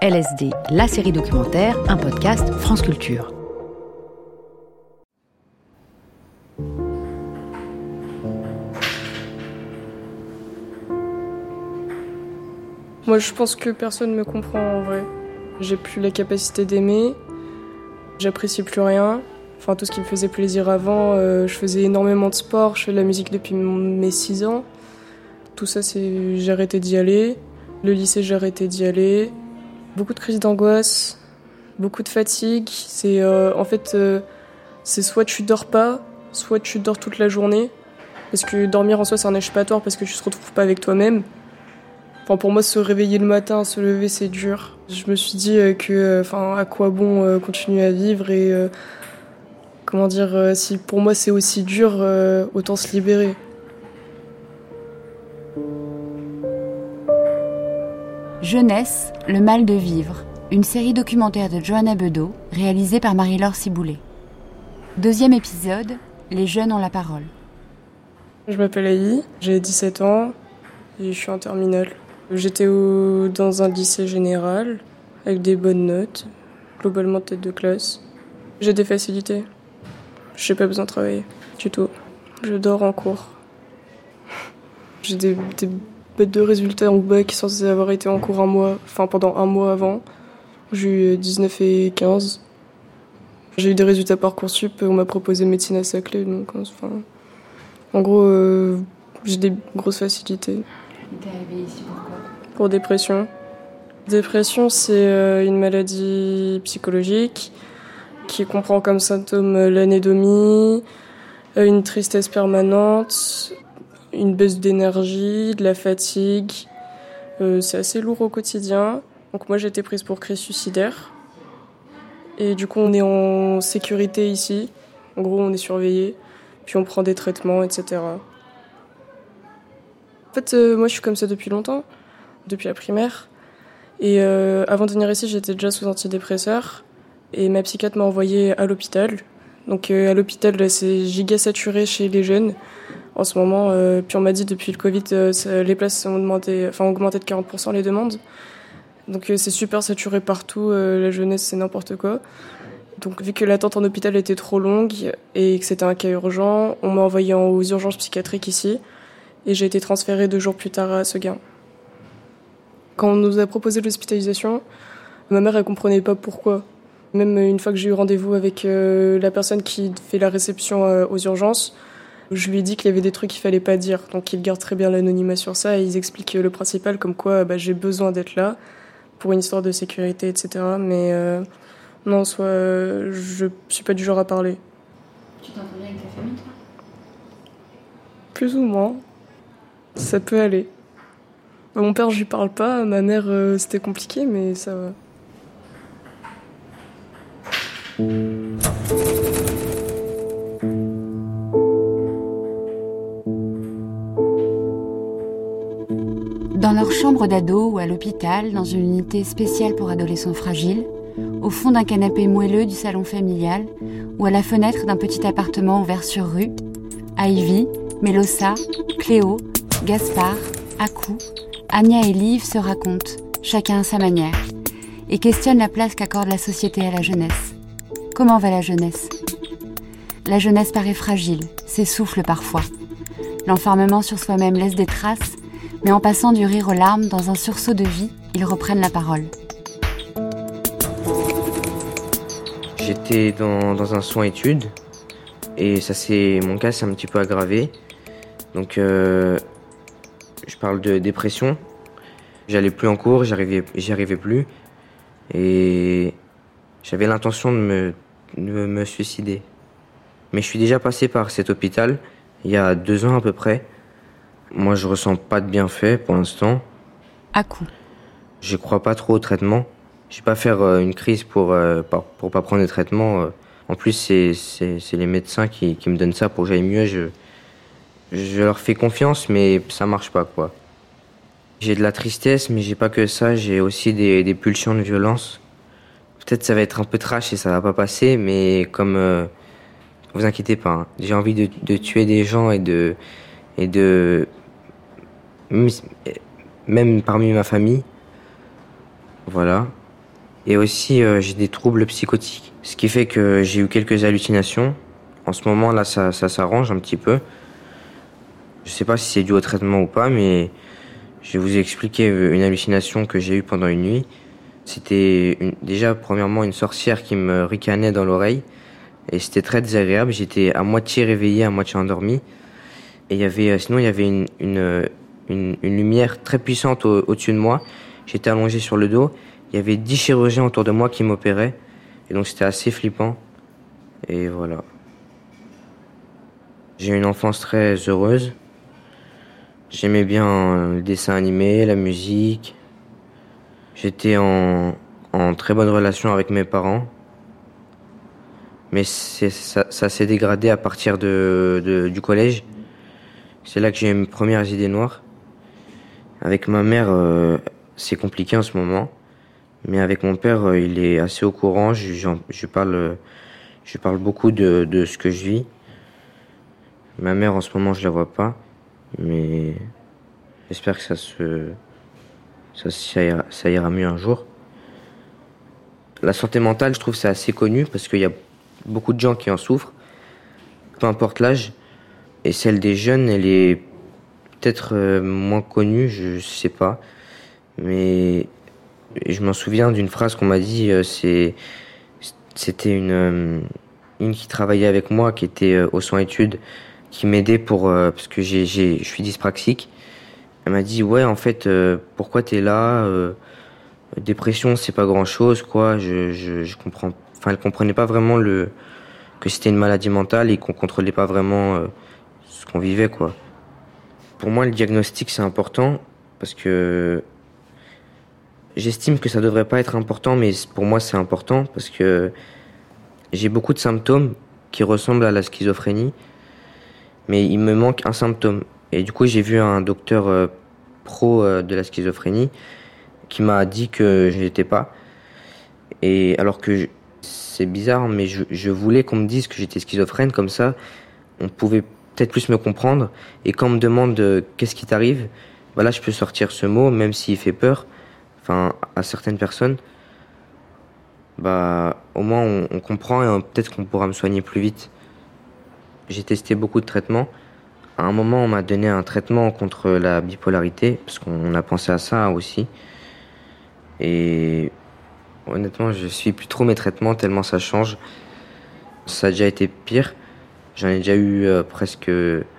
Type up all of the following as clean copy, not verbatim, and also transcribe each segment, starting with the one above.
LSD, la série documentaire, un podcast France Culture. Moi, je pense que personne ne me comprend en vrai. J'ai plus la capacité d'aimer, j'apprécie plus rien. Enfin, tout ce qui me faisait plaisir avant, je faisais énormément de sport, je fais de la musique depuis mes 6 ans. Tout ça, j'ai arrêté d'y aller. Le lycée, j'ai arrêté d'y aller. Beaucoup de crises d'angoisse, beaucoup de fatigue. C'est soit tu dors pas, soit tu dors toute la journée. Parce que dormir en soi, c'est un échappatoire parce que tu te retrouves pas avec toi-même. Enfin, pour moi, se réveiller le matin, se lever, c'est dur. Je me suis dit à quoi bon continuer à vivre et si pour moi c'est aussi dur, autant se libérer. Jeunesse, le mal de vivre, une série documentaire de Johanna Bedeau, réalisée par Marie-Laure Ciboulet. 2e épisode, les jeunes ont la parole. Je m'appelle Aïe, j'ai 17 ans et je suis en terminale. J'étais dans un lycée général, avec des bonnes notes, globalement tête de classe. J'ai des facilités. J'ai pas besoin de travailler, du tout. Je dors en cours. J'ai des bêtes de résultats au bac censés avoir été en cours pendant un mois avant. J'ai eu 19 et 15. J'ai eu des résultats Parcoursup, on m'a proposé médecine à Saclay, donc en gros, j'ai des grosses facilités. T'es arrivée ici pourquoi ? Pour dépression. Dépression, c'est une maladie psychologique qui comprend comme symptômes l'anédomie, une tristesse permanente, une baisse d'énergie, de la fatigue. C'est assez lourd au quotidien. Donc moi, j'ai été prise pour crise suicidaire. Et du coup, on est en sécurité ici. En gros, on est surveillé. Puis on prend des traitements, etc. En fait, moi, je suis comme ça depuis longtemps, depuis la primaire. Et avant de venir ici, j'étais déjà sous antidépresseurs. Et ma psychiatre m'a envoyée à l'hôpital. Donc à l'hôpital, là, c'est giga saturé chez les jeunes en ce moment. Puis on m'a dit depuis le Covid, les places ont augmenté de 40% les demandes. Donc c'est super saturé partout. La jeunesse, c'est n'importe quoi. Donc vu que l'attente en hôpital était trop longue et que c'était un cas urgent, on m'a envoyée aux urgences psychiatriques ici. Et j'ai été transférée 2 jours plus tard à Seguin. Quand on nous a proposé l'hospitalisation, ma mère, elle comprenait pas pourquoi. Même une fois que j'ai eu rendez-vous avec la personne qui fait la réception aux urgences, je lui ai dit qu'il y avait des trucs qu'il fallait pas dire. Donc ils gardent très bien l'anonymat sur ça et ils expliquent le principal comme quoi j'ai besoin d'être là pour une histoire de sécurité, etc. Mais non, je suis pas du genre à parler. Tu t'entends bien avec ta famille, toi ? Plus ou moins. Ça peut aller. Mon père, je lui parle pas. Ma mère, c'était compliqué, mais ça va. Dans leur chambre d'ado ou à l'hôpital, dans une unité spéciale pour adolescents fragiles, au fond d'un canapé moelleux du salon familial ou à la fenêtre d'un petit appartement ouvert sur rue, Ivy, Mélossa, Cléo, Gaspard, Akou, Anya et Liv se racontent, chacun à sa manière, et questionnent la place qu'accorde la société à la jeunesse. Comment va la jeunesse ? La jeunesse paraît fragile, s'essouffle parfois. L'enfermement sur soi-même laisse des traces, mais en passant du rire aux larmes dans un sursaut de vie, ils reprennent la parole. J'étais dans un soin-études et mon cas s'est un petit peu aggravé. Donc je parle de dépression. J'allais plus en cours, j'y arrivais plus et j'avais l'intention de me suicider. Mais je suis déjà passé par cet hôpital il y a 2 ans à peu près. Moi, je ressens pas de bienfait pour l'instant. À coup. Je crois pas trop au traitement. Je vais pas faire une crise pour pas prendre des traitements. En plus, c'est les médecins qui me donnent ça pour que j'aille mieux. Je leur fais confiance, mais ça marche pas, quoi. J'ai de la tristesse, mais j'ai pas que ça. J'ai aussi des pulsions de violence. Peut-être ça va être un peu trash et ça va pas passer, mais comme vous inquiétez pas, hein. J'ai envie de tuer des gens et de même parmi ma famille. Voilà. Et aussi, j'ai des troubles psychotiques. Ce qui fait que j'ai eu quelques hallucinations. En ce moment, là, ça s'arrange un petit peu. Je sais pas si c'est dû au traitement ou pas, mais je vais vous expliquer une hallucination que j'ai eue pendant une nuit. C'était déjà, premièrement, une sorcière qui me ricanait dans l'oreille. Et c'était très désagréable. J'étais à moitié réveillé, à moitié endormi. Et sinon, il y avait une lumière très puissante au-dessus de moi. J'étais allongé sur le dos. Il y avait 10 chirurgiens autour de moi qui m'opéraient. Et donc, c'était assez flippant. Et voilà. J'ai eu une enfance très heureuse. J'aimais bien le dessin animé, la musique. J'étais en très bonne relation avec mes parents. Mais ça s'est dégradé à partir du collège. C'est là que j'ai eu mes premières idées noires. Avec ma mère, c'est compliqué en ce moment. Mais avec mon père, il est assez au courant. Je parle beaucoup de ce que je vis. Ma mère, en ce moment, je la vois pas. Mais j'espère que ça ira mieux un jour. La santé mentale, je trouve que c'est assez connu parce qu'il y a beaucoup de gens qui en souffrent, peu importe l'âge. Et celle des jeunes, elle est peut-être moins connue, je sais pas. Mais je m'en souviens d'une phrase qu'on m'a dit, c'était une qui travaillait avec moi, qui était au Soin Études, qui m'aidait parce que je suis dyspraxique. Elle m'a dit, ouais, en fait, pourquoi t'es là, dépression, c'est pas grand-chose, quoi. Je comprends. Enfin, elle comprenait pas vraiment que c'était une maladie mentale et qu'on contrôlait pas vraiment ce qu'on vivait, quoi. Pour moi, le diagnostic, c'est important parce que j'estime que ça devrait pas être important, mais pour moi, c'est important parce que j'ai beaucoup de symptômes qui ressemblent à la schizophrénie, mais il me manque un symptôme. Et du coup, j'ai vu un docteur pro de la schizophrénie qui m'a dit que je n'étais pas. Et alors que c'est bizarre, mais je voulais qu'on me dise que j'étais schizophrène, comme ça, on pouvait peut-être plus me comprendre. Et quand on me demande qu'est-ce qui t'arrive, bah là, je peux sortir ce mot, même s'il fait peur, enfin, à certaines personnes. Bah, au moins, on comprend et peut-être qu'on pourra me soigner plus vite. J'ai testé beaucoup de traitements. À un moment, on m'a donné un traitement contre la bipolarité, parce qu'on a pensé à ça aussi. Et honnêtement, je suis plus trop mes traitements tellement ça change. Ça a déjà été pire. J'en ai déjà eu presque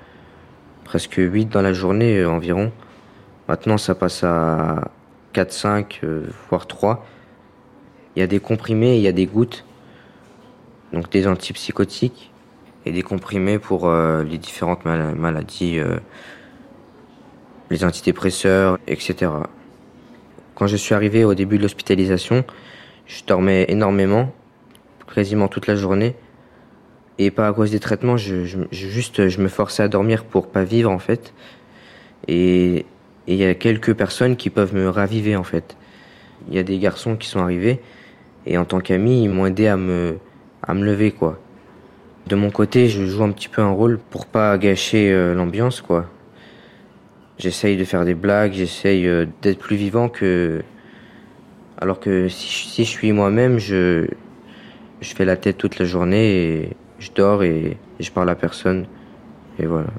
8 dans la journée environ. Maintenant, ça passe à 4, 5, voire 3. Il y a des comprimés et il y a des gouttes. Donc des antipsychotiques et des comprimés pour les différentes maladies, les antidépresseurs, etc. Quand je suis arrivé au début de l'hospitalisation, je dormais énormément, quasiment toute la journée. Et pas à cause des traitements, je me forçais à dormir pour pas vivre, en fait. Et il y a quelques personnes qui peuvent me raviver, en fait. Il y a des garçons qui sont arrivés, et en tant qu'amis, ils m'ont aidé à me lever, quoi. De mon côté, je joue un petit peu un rôle pour pas gâcher l'ambiance, quoi. J'essaye de faire des blagues, j'essaye d'être plus vivant que... Alors que si je suis moi-même, je fais la tête toute la journée et je dors et je parle à personne. Et voilà.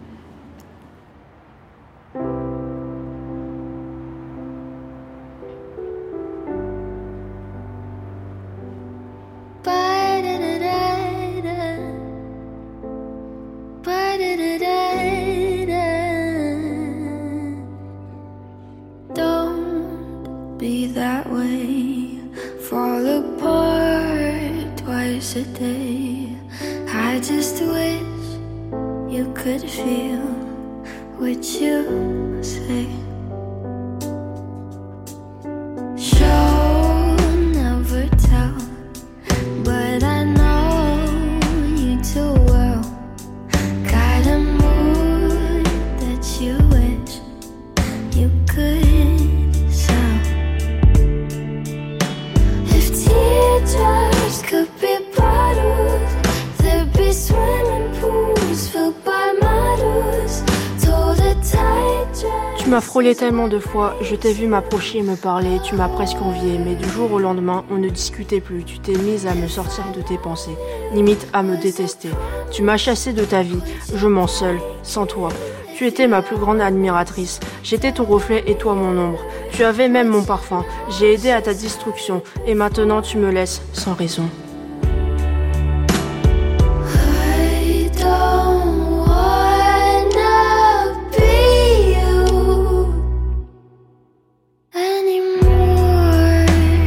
Be that way, fall apart twice a day. I just wish you could feel what you say. Show, never tell, but I know you too well. Got a mood that you wish you could. Teardrops could be bottles, there'd be swimming pools filled by models. Told a tight dress. Tu m'as frôlé tellement de fois, je t'ai vu m'approcher et me parler, tu m'as presque envié, mais du jour au lendemain, on ne discutait plus, tu t'es mise à me sortir de tes pensées, limite à me détester. Tu m'as chassé de ta vie, je mens seule, sans toi. Tu étais ma plus grande admiratrice, j'étais ton reflet et toi mon ombre. Tu avais même mon parfum, j'ai aidé à ta destruction, et maintenant tu me laisses sans raison. I don't wanna be you anymore.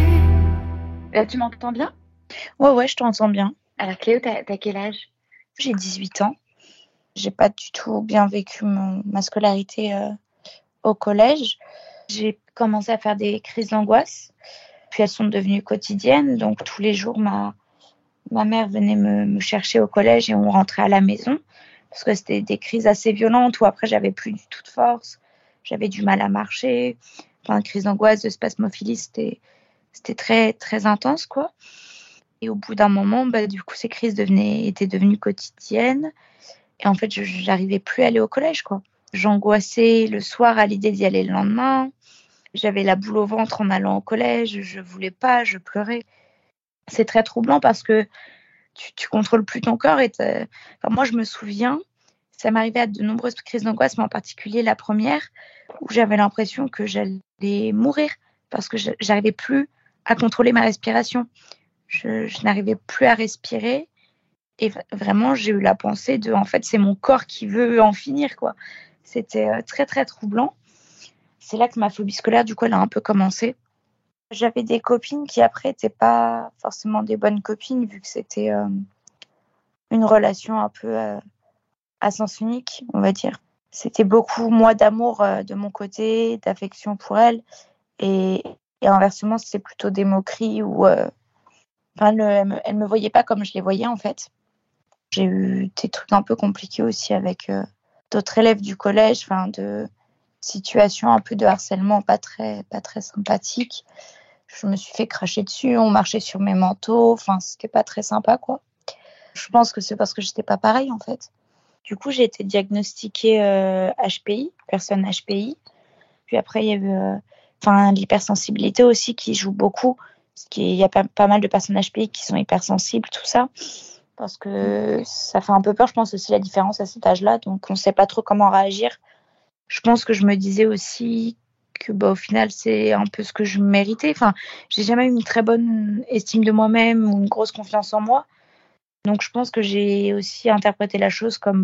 Là, tu m'entends bien ? Ouais, je t'entends bien. Alors, Cléo, t'as quel âge ? J'ai 18 ans. J'ai pas du tout bien vécu ma scolarité au collège. J'ai commencé à faire des crises d'angoisse. Puis elles sont devenues quotidiennes. Donc tous les jours, ma mère venait me chercher au collège et on rentrait à la maison. Parce que c'était des crises assez violentes où après, j'avais plus du tout de force. J'avais du mal à marcher. Enfin, crise d'angoisse, de spasmophilie, c'était très, très intense, quoi. Et au bout d'un moment, du coup, ces crises étaient devenues quotidiennes. Et en fait, je n'arrivais plus à aller au collège, quoi. J'angoissais le soir à l'idée d'y aller le lendemain. J'avais la boule au ventre en allant au collège. Je voulais pas, je pleurais. C'est très troublant parce que tu contrôles plus ton corps. Moi, je me souviens, ça m'arrivait à de nombreuses crises d'angoisse, mais en particulier la première, où j'avais l'impression que j'allais mourir parce que j'arrivais plus à contrôler ma respiration. Je n'arrivais plus à respirer. Et vraiment, j'ai eu la pensée en fait, c'est mon corps qui veut en finir, quoi. C'était très, très troublant. C'est là que ma phobie scolaire, du coup, elle a un peu commencé. J'avais des copines qui, après, n'étaient pas forcément des bonnes copines, vu que c'était une relation un peu à sens unique, on va dire. C'était beaucoup, moi, d'amour de mon côté, d'affection pour elle. Et inversement, c'était plutôt des moqueries où elle me voyait pas comme je les voyais, en fait. J'ai eu des trucs un peu compliqués aussi avec d'autres élèves du collège, de situations un peu de harcèlement pas très sympathiques. Je me suis fait cracher dessus, on marchait sur mes manteaux, c'était pas très sympa, quoi. Je pense que c'est parce que j'étais pas pareille, en fait. Du coup, j'ai été diagnostiquée HPI, personne HPI. Puis après, il y a eu l'hypersensibilité aussi qui joue beaucoup. Parce qu'il y a pas mal de personnes HPI qui sont hypersensibles, tout ça. Parce que ça fait un peu peur, je pense aussi, la différence à cet âge-là. Donc, on ne sait pas trop comment réagir. Je pense que je me disais aussi que au final, c'est un peu ce que je méritais. J'ai jamais eu une très bonne estime de moi-même ou une grosse confiance en moi. Donc, je pense que j'ai aussi interprété la chose comme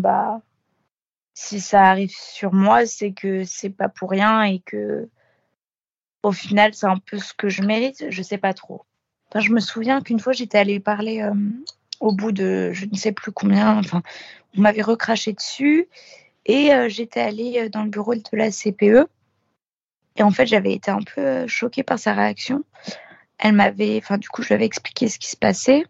si ça arrive sur moi, c'est que c'est pas pour rien et que au final, c'est un peu ce que je mérite. Je sais pas trop. Je me souviens qu'une fois, j'étais allée parler au bout de je ne sais plus combien. On m'avait recraché dessus et j'étais allée dans le bureau de la CPE. Et en fait, j'avais été un peu choquée par sa réaction. Elle m'avait, du coup, je lui avais expliqué ce qui se passait.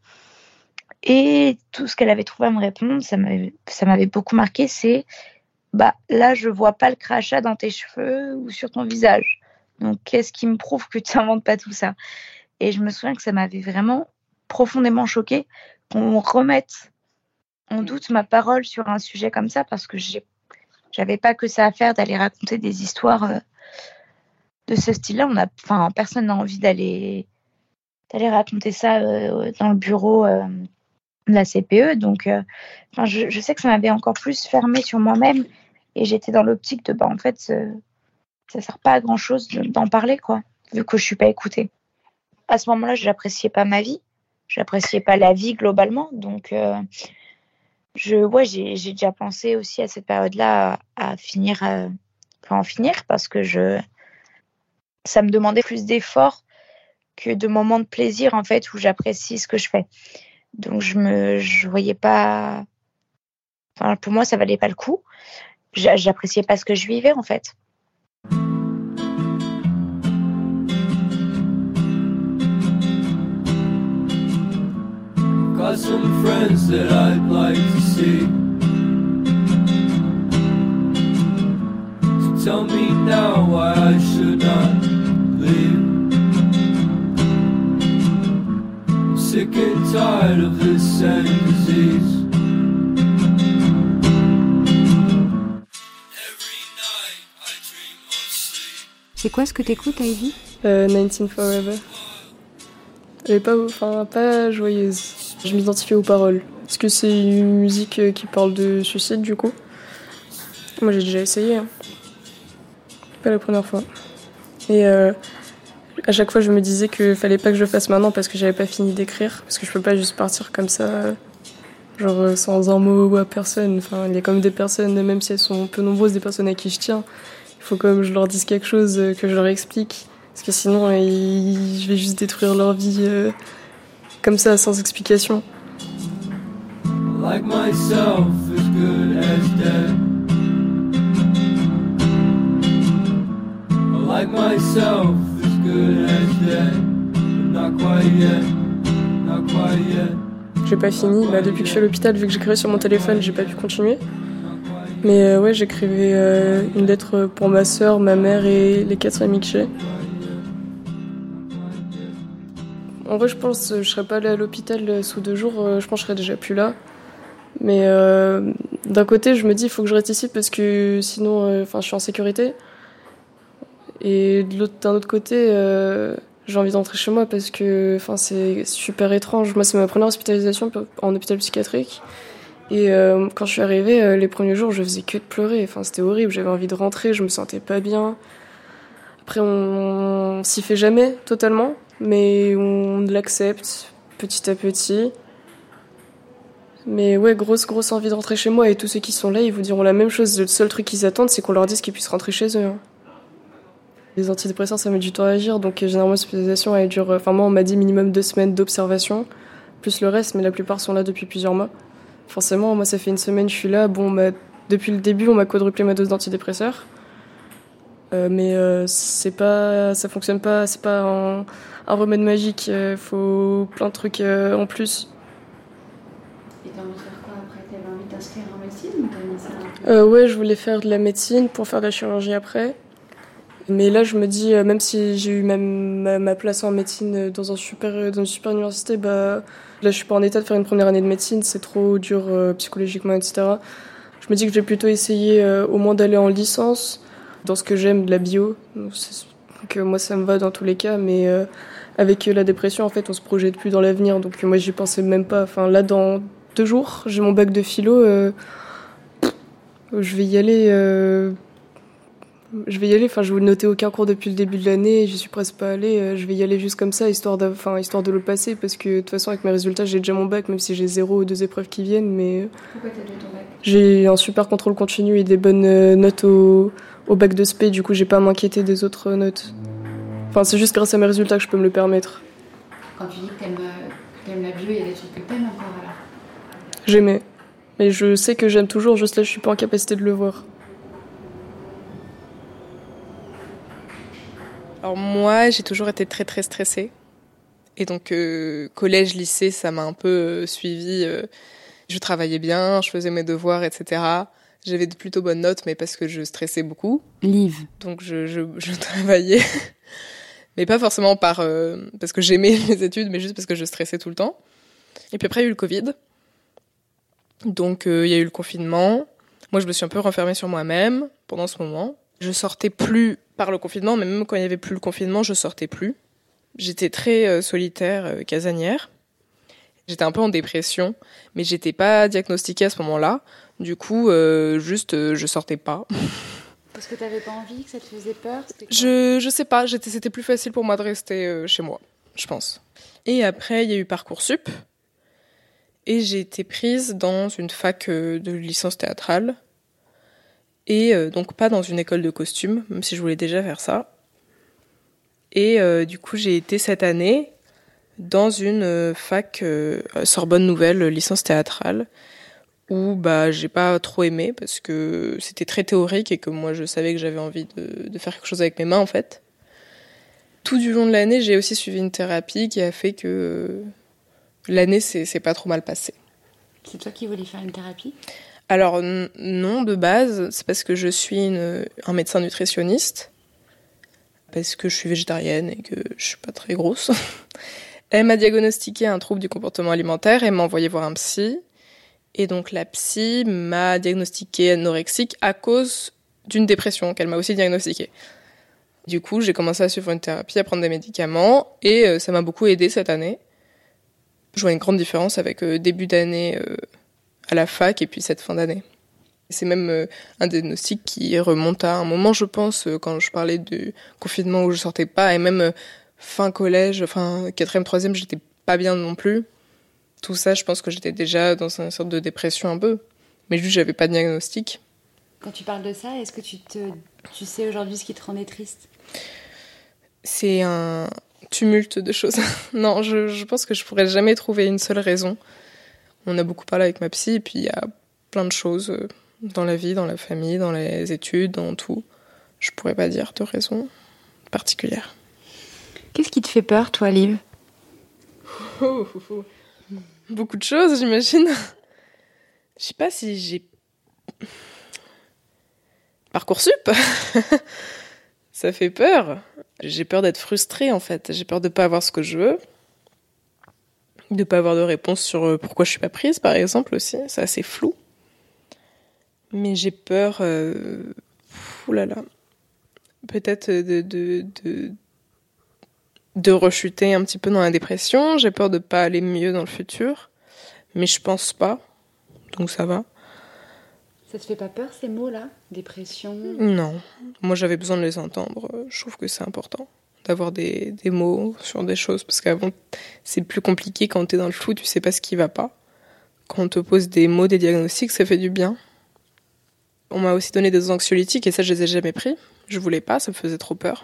Et tout ce qu'elle avait trouvé à me répondre, ça m'avait beaucoup marqué, c'est là, je vois pas le crachat dans tes cheveux ou sur ton visage. Donc, qu'est-ce qui me prouve que tu n'inventes pas tout ça ? Et je me souviens que ça m'avait vraiment profondément choquée qu'on remette en doute ma parole sur un sujet comme ça parce que j'avais pas que ça à faire d'aller raconter des histoires de ce style-là. Personne n'a envie d'aller raconter ça dans le bureau de la CPE. Donc, je sais que ça m'avait encore plus fermée sur moi-même et j'étais dans l'optique de, en fait, ça sert pas à grand-chose d'en parler, quoi, vu que je suis pas écoutée. À ce moment-là, j'appréciais pas ma vie. J'appréciais pas la vie globalement. Donc, j'ai déjà pensé aussi à cette période-là à en finir parce que ça me demandait plus d'efforts que de moments de plaisir, en fait, où j'apprécie ce que je fais. Donc, je voyais pas... pour moi, ça valait pas le coup. J'appréciais pas ce que je vivais, en fait. Got some friends that I'd like to see. So tell me now why I should not leave. I'm sick and tired of this same disease. Every night I dream of C'est quoi ce que t'écoutes, Ivy 19 Forever. Elle est pas joyeuse. Je m'identifie aux paroles. Parce que c'est une musique qui parle de suicide, du coup. Moi, j'ai déjà essayé. Hein. Pas la première fois. Et à chaque fois, je me disais qu'il fallait pas que je le fasse maintenant parce que j'avais pas fini d'écrire. Parce que je peux pas juste partir comme ça, genre sans un mot à personne. Enfin, il y a comme des personnes, même si elles sont peu nombreuses, des personnes à qui je tiens. Il faut quand même que je leur dise quelque chose, que je leur explique. Parce que sinon, je vais juste détruire leur vie comme ça, sans explication. Like myself as good as dead. Like myself as good as dead. But not quite yet, not quite yet. J'ai pas fini, depuis que je suis à l'hôpital, vu que j'écrivais sur mon téléphone, j'ai pas pu continuer. Mais ouais, j'écrivais une lettre pour ma sœur, ma mère et les 4 amis que j'ai. En vrai, je pense que je serais pas allée à l'hôpital sous 2 jours, je pense que je serais déjà plus là. Mais d'un côté, je me dis il faut que je reste ici parce que sinon, je suis en sécurité. Et d'un autre côté, j'ai envie d'entrer chez moi parce que c'est super étrange. Moi, c'est ma première hospitalisation en hôpital psychiatrique. Et quand je suis arrivée, les premiers jours, je faisais que de pleurer. C'était horrible, j'avais envie de rentrer, je me sentais pas bien. Après, on s'y fait jamais totalement, mais on l'accepte petit à petit. Mais ouais, grosse envie de rentrer chez moi. Et tous ceux qui sont là, ils vous diront la même chose. Le seul truc qu'ils attendent, c'est qu'on leur dise qu'ils puissent rentrer chez eux. Hein. Les antidépresseurs, ça met du temps à agir. Donc généralement, l'hospitalisation, elle dure... moi, on m'a dit minimum 2 semaines d'observation, plus le reste, mais la plupart sont là depuis plusieurs mois. Forcément, moi, ça fait 1 semaine, je suis là. Depuis le début, on m'a quadruplé ma dose d'antidépresseurs. Mais ça fonctionne pas, c'est pas un remède magique. Faut plein de trucs en plus. Et t'as envie de faire quoi après? T'avais envie de t'inscrire en médecine ou t'as mis ça Ouais, je voulais faire de la médecine pour faire de la chirurgie après. Mais là, je me dis, même si j'ai eu ma place en médecine dans une super université, là, je suis pas en état de faire une première année de médecine, c'est trop dur psychologiquement, etc. Je me dis que je vais plutôt essayer au moins d'aller en licence dans ce que j'aime, de la bio. Donc moi, ça me va dans tous les cas, mais avec la dépression, en fait, on se projette plus dans l'avenir. Donc moi, j'y pensais même pas. Là, dans 2 jours, j'ai mon bac de philo. Je vais y aller. Je vais vous noter aucun cours depuis le début de l'année, j'y suis presque pas allée, je vais y aller juste comme ça, histoire de le passer, parce que de toute façon avec mes résultats j'ai déjà mon bac, même si j'ai 0 ou 2 épreuves qui viennent, mais... Pourquoi t'as déjà ton bac? J'ai un super contrôle continu et des bonnes notes au bac de spé, du coup j'ai pas à m'inquiéter des autres notes. C'est juste grâce à mes résultats que je peux me le permettre. Quand tu dis que t'aimes la bio, il y a des trucs que t'aimes encore alors? J'aimais, mais je sais que j'aime toujours, juste là je suis pas en capacité de le voir. Alors moi, j'ai toujours été très très stressée. Et donc collège, lycée, ça m'a un peu suivie. Je travaillais bien, je faisais mes devoirs, etc. J'avais de plutôt bonnes notes, mais parce que je stressais beaucoup. Liv. Donc je travaillais. Mais pas forcément parce que j'aimais mes études, mais juste parce que je stressais tout le temps. Et puis après, il y a eu le Covid. Donc il y a eu le confinement. Moi, je me suis un peu renfermée sur moi-même pendant ce moment. Je sortais plus par le confinement, mais même quand il n'y avait plus le confinement, je sortais plus. J'étais très solitaire, casanière. J'étais un peu en dépression, mais j'étais pas diagnostiquée à ce moment-là. Du coup, je sortais pas. Parce que t'avais pas envie, que ça te faisait peur? Je sais pas, c'était plus facile pour moi de rester chez moi, je pense. Et après, il y a eu Parcoursup. Et j'ai été prise dans une fac de licence théâtrale. Et donc pas dans une école de costume, même si je voulais déjà faire ça. Et du coup, j'ai été cette année dans une fac Sorbonne Nouvelle, licence théâtrale, où j'ai pas trop aimé parce que c'était très théorique et que moi je savais que j'avais envie de faire quelque chose avec mes mains en fait. Tout du long de l'année, j'ai aussi suivi une thérapie qui a fait que l'année c'est pas trop mal passé. C'est toi qui voulais faire une thérapie? Alors non, de base, c'est parce que je suis un médecin nutritionniste, parce que je suis végétarienne et que je suis pas très grosse. Elle m'a diagnostiqué un trouble du comportement alimentaire et m'a envoyé voir un psy. Et donc la psy m'a diagnostiqué anorexique à cause d'une dépression qu'elle m'a aussi diagnostiquée. Du coup, j'ai commencé à suivre une thérapie, à prendre des médicaments, et ça m'a beaucoup aidée cette année. Je vois une grande différence avec début d'année à la fac et puis cette fin d'année. C'est même un diagnostic qui remonte à un moment, je pense, quand je parlais du confinement où je sortais pas, et même fin collège, enfin 4e, 3e, j'étais pas bien non plus. Tout ça, je pense que j'étais déjà dans une sorte de dépression un peu. Mais juste, j'avais pas de diagnostic. Quand tu parles de ça, est-ce que tu sais aujourd'hui ce qui te rendait triste ? C'est un tumulte de choses. Non, je pense que je pourrais jamais trouver une seule raison. On a beaucoup parlé avec ma psy, et puis il y a plein de choses dans la vie, dans la famille, dans les études, dans tout. Je pourrais pas dire de raison particulière. Qu'est-ce qui te fait peur, toi, Liv ? Beaucoup de choses, j'imagine. Je sais pas si j'ai... Parcoursup. Ça fait peur. J'ai peur d'être frustrée, en fait. J'ai peur de pas avoir ce que je veux. De pas avoir de réponse sur pourquoi je suis pas prise, par exemple, aussi. C'est assez flou. Mais j'ai peur... Oulala. Peut-être de rechuter un petit peu dans la dépression. J'ai peur de pas aller mieux dans le futur. Mais je pense pas. Donc ça va. Ça te fait pas peur, ces mots-là ? Dépression ? Non. Moi, j'avais besoin de les entendre. Je trouve que c'est important d'avoir des mots sur des choses. Parce qu'avant, c'est plus compliqué quand t'es dans le flou, tu sais pas ce qui va pas. Quand on te pose des mots, des diagnostics, ça fait du bien. On m'a aussi donné des anxiolytiques et ça, je les ai jamais pris. Je voulais pas, ça me faisait trop peur.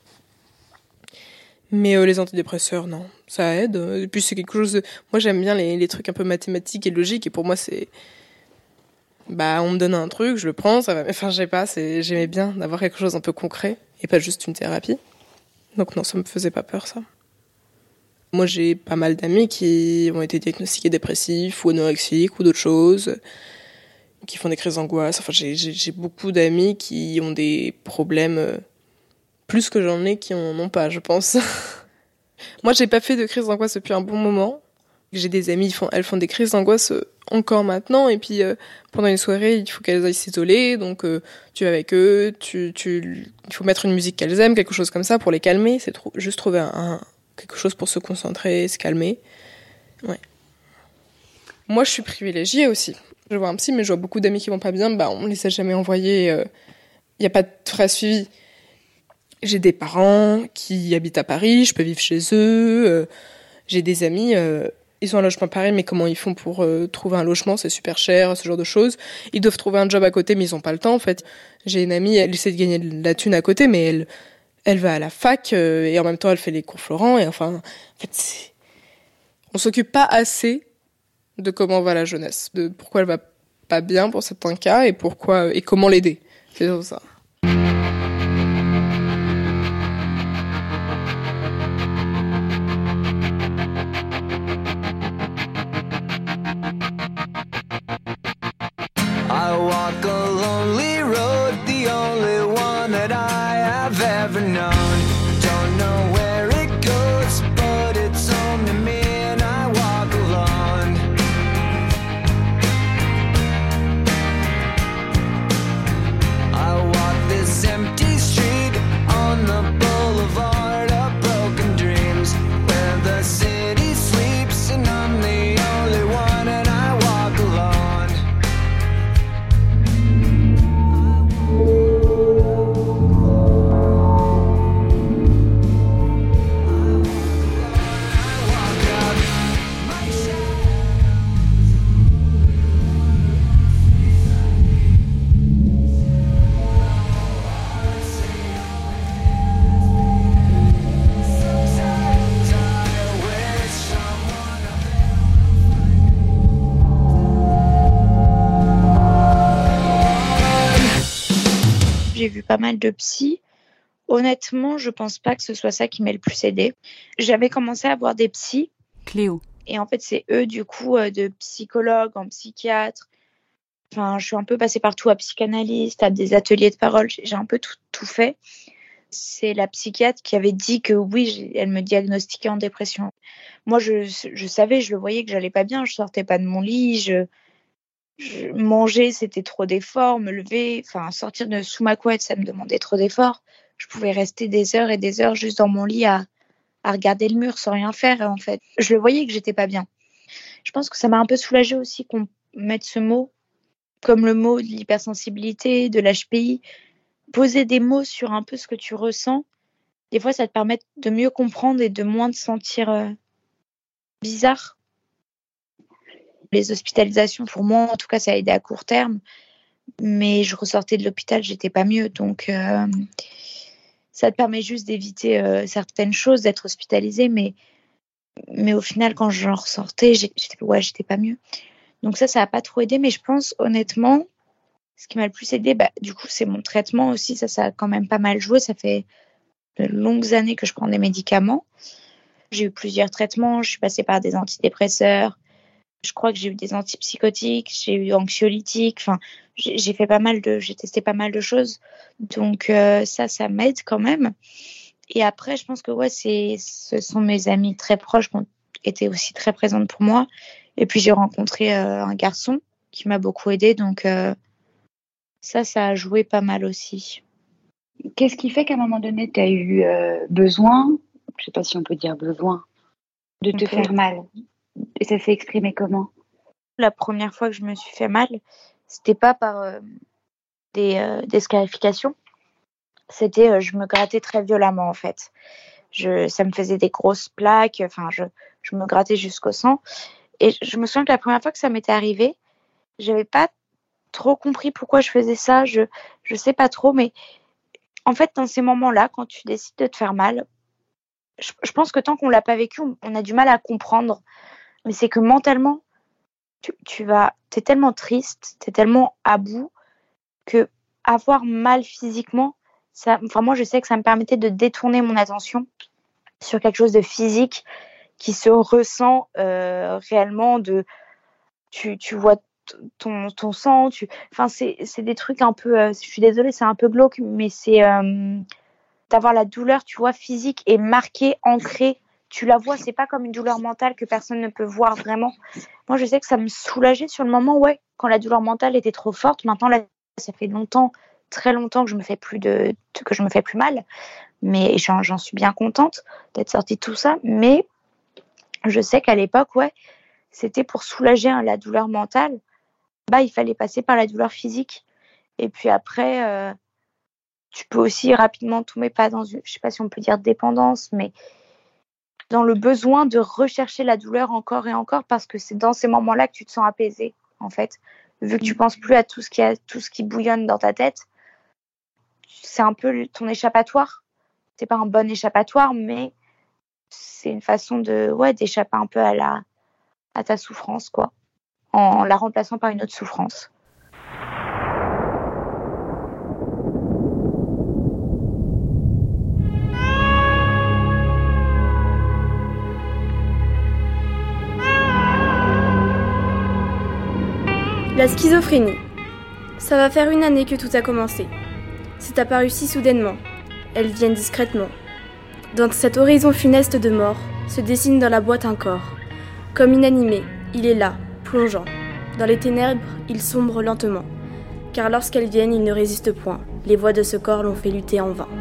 Mais les antidépresseurs, non, ça aide. Et puis c'est quelque chose de... Moi, j'aime bien les trucs un peu mathématiques et logiques. Et pour moi, c'est... on me donne un truc, je le prends, ça va... Enfin, je sais pas, j'aimais bien d'avoir quelque chose un peu concret et pas juste une thérapie. Donc non, ça me faisait pas peur, ça. Moi, j'ai pas mal d'amis qui ont été diagnostiqués dépressifs ou anorexiques ou d'autres choses, qui font des crises d'angoisse. Enfin, j'ai beaucoup d'amis qui ont des problèmes... plus que j'en ai qui en ont pas, je pense. Moi, j'ai pas fait de crise d'angoisse depuis un bon moment. J'ai des amis, elles font des crises d'angoisse encore maintenant. Et puis, pendant une soirée, il faut qu'elles aillent s'isoler. Donc, tu vas avec eux. Il faut mettre une musique qu'elles aiment, quelque chose comme ça, pour les calmer. C'est juste trouver quelque chose pour se concentrer, se calmer. Ouais. Moi, je suis privilégiée aussi. Je vois un psy, mais je vois beaucoup d'amis qui vont pas bien. On les a jamais envoyés. Il y a pas de vrai suivi. J'ai des parents qui habitent à Paris, je peux vivre chez eux. J'ai des amis, ils ont un logement à Paris, mais comment ils font pour trouver un logement ? C'est super cher, ce genre de choses. Ils doivent trouver un job à côté, mais ils n'ont pas le temps, en fait. J'ai une amie, elle essaie de gagner de la thune à côté, mais elle va à la fac, et en même temps, elle fait les cours Florent. Et enfin, en fait, on s'occupe pas assez de comment va la jeunesse, de pourquoi elle va pas bien pour certains cas, et comment l'aider. C'est surtout ça. I walk a lonely road, the only one that I have ever known. Don't know where it goes, but it's home to me and I walk alone. I walk this empty street on the boulevard of broken dreams, where the city sleeps and I'm the only one and I walk alone. J'ai vu pas mal de psy. Honnêtement, je pense pas que ce soit ça qui m'ait le plus aidé. J'avais commencé à voir des psys. Cléo. Et en fait, c'est eux, du coup, de psychologue en psychiatre. Enfin, je suis un peu passée partout, à psychanalyste, à des ateliers de parole. J'ai un peu tout fait. C'est la psychiatre qui avait dit que oui, elle me diagnostiquait en dépression. Moi, je savais, je le voyais que j'allais pas bien. Je sortais pas de mon lit. Manger, c'était trop d'efforts. Me lever, enfin, sortir de sous ma couette, ça me demandait trop d'efforts. Je pouvais rester des heures et des heures juste dans mon lit à regarder le mur sans rien faire, en fait. Je le voyais que j'étais pas bien. Je pense que ça m'a un peu soulagée aussi qu'on mette ce mot, comme le mot de l'hypersensibilité, de l'HPI. Poser des mots sur un peu ce que tu ressens, des fois, ça te permet de mieux comprendre et de moins te sentir bizarre. Les hospitalisations, pour moi, en tout cas, ça a aidé à court terme. Mais je ressortais de l'hôpital, j'étais pas mieux. Donc, ça te permet juste d'éviter certaines choses, d'être hospitalisé. Mais au final, quand j'en ressortais, j'étais pas mieux. Donc ça n'a pas trop aidé. Mais je pense, honnêtement, ce qui m'a le plus aidé, du coup, c'est mon traitement aussi. Ça a quand même pas mal joué. Ça fait de longues années que je prends des médicaments. J'ai eu plusieurs traitements. Je suis passée par des antidépresseurs. Je crois que j'ai eu des antipsychotiques. J'ai eu anxiolytiques. Enfin, j'ai testé pas mal de choses. Donc ça m'aide quand même. Et après, je pense que ce sont mes amis très proches qui ont été aussi très présentes pour moi. Et puis j'ai rencontré un garçon qui m'a beaucoup aidée. Donc ça a joué pas mal aussi. Qu'est-ce qui fait qu'à un moment donné, tu as eu besoin, je ne sais pas si on peut dire besoin, de te faire mal? Et ça s'est exprimé comment? La première fois que je me suis fait mal, c'était pas par des scarifications. C'était, je me grattais très violemment en fait. Ça me faisait des grosses plaques, enfin, je me grattais jusqu'au sang. Et je me souviens que la première fois que ça m'était arrivé, j'avais pas trop compris pourquoi je faisais ça. Je sais pas trop, mais en fait, dans ces moments-là, quand tu décides de te faire mal, je pense que tant qu'on l'a pas vécu, on a du mal à comprendre. Mais c'est que mentalement, t'es tellement triste, t'es tellement à bout que avoir mal physiquement, moi, je sais que ça me permettait de détourner mon attention sur quelque chose de physique qui se ressent réellement. Tu vois ton sang, c'est des trucs un peu, je suis désolée, c'est un peu glauque, mais c'est d'avoir la douleur, tu vois, physique et marquée, ancrée, tu la vois, c'est pas comme une douleur mentale que personne ne peut voir vraiment. Moi, je sais que ça me soulageait sur le moment, quand la douleur mentale était trop forte. Maintenant, là, ça fait longtemps, très longtemps que je me fais plus mal, mais j'en suis bien contente d'être sortie de tout ça. Mais je sais qu'à l'époque, c'était pour soulager la douleur mentale. Il fallait passer par la douleur physique. Et puis après, tu peux aussi rapidement tomber, pas dans une, je sais pas si on peut dire dépendance, mais dans le besoin de rechercher la douleur encore et encore, parce que c'est dans ces moments-là que tu te sens apaisé, en fait. Vu que tu penses plus à tout ce qui bouillonne dans ta tête, c'est un peu ton échappatoire. C'est pas un bon échappatoire, mais c'est une façon d'échapper un peu à ta souffrance, quoi, en la remplaçant par une autre souffrance. La schizophrénie. Ça va faire 1 année que tout a commencé. C'est apparu si soudainement. Elles viennent discrètement. Dans cet horizon funeste de mort, se dessine dans la boîte un corps. Comme inanimé, il est là, plongeant. Dans les ténèbres, il sombre lentement. Car lorsqu'elles viennent, il ne résiste point. Les voix de ce corps l'ont fait lutter en vain.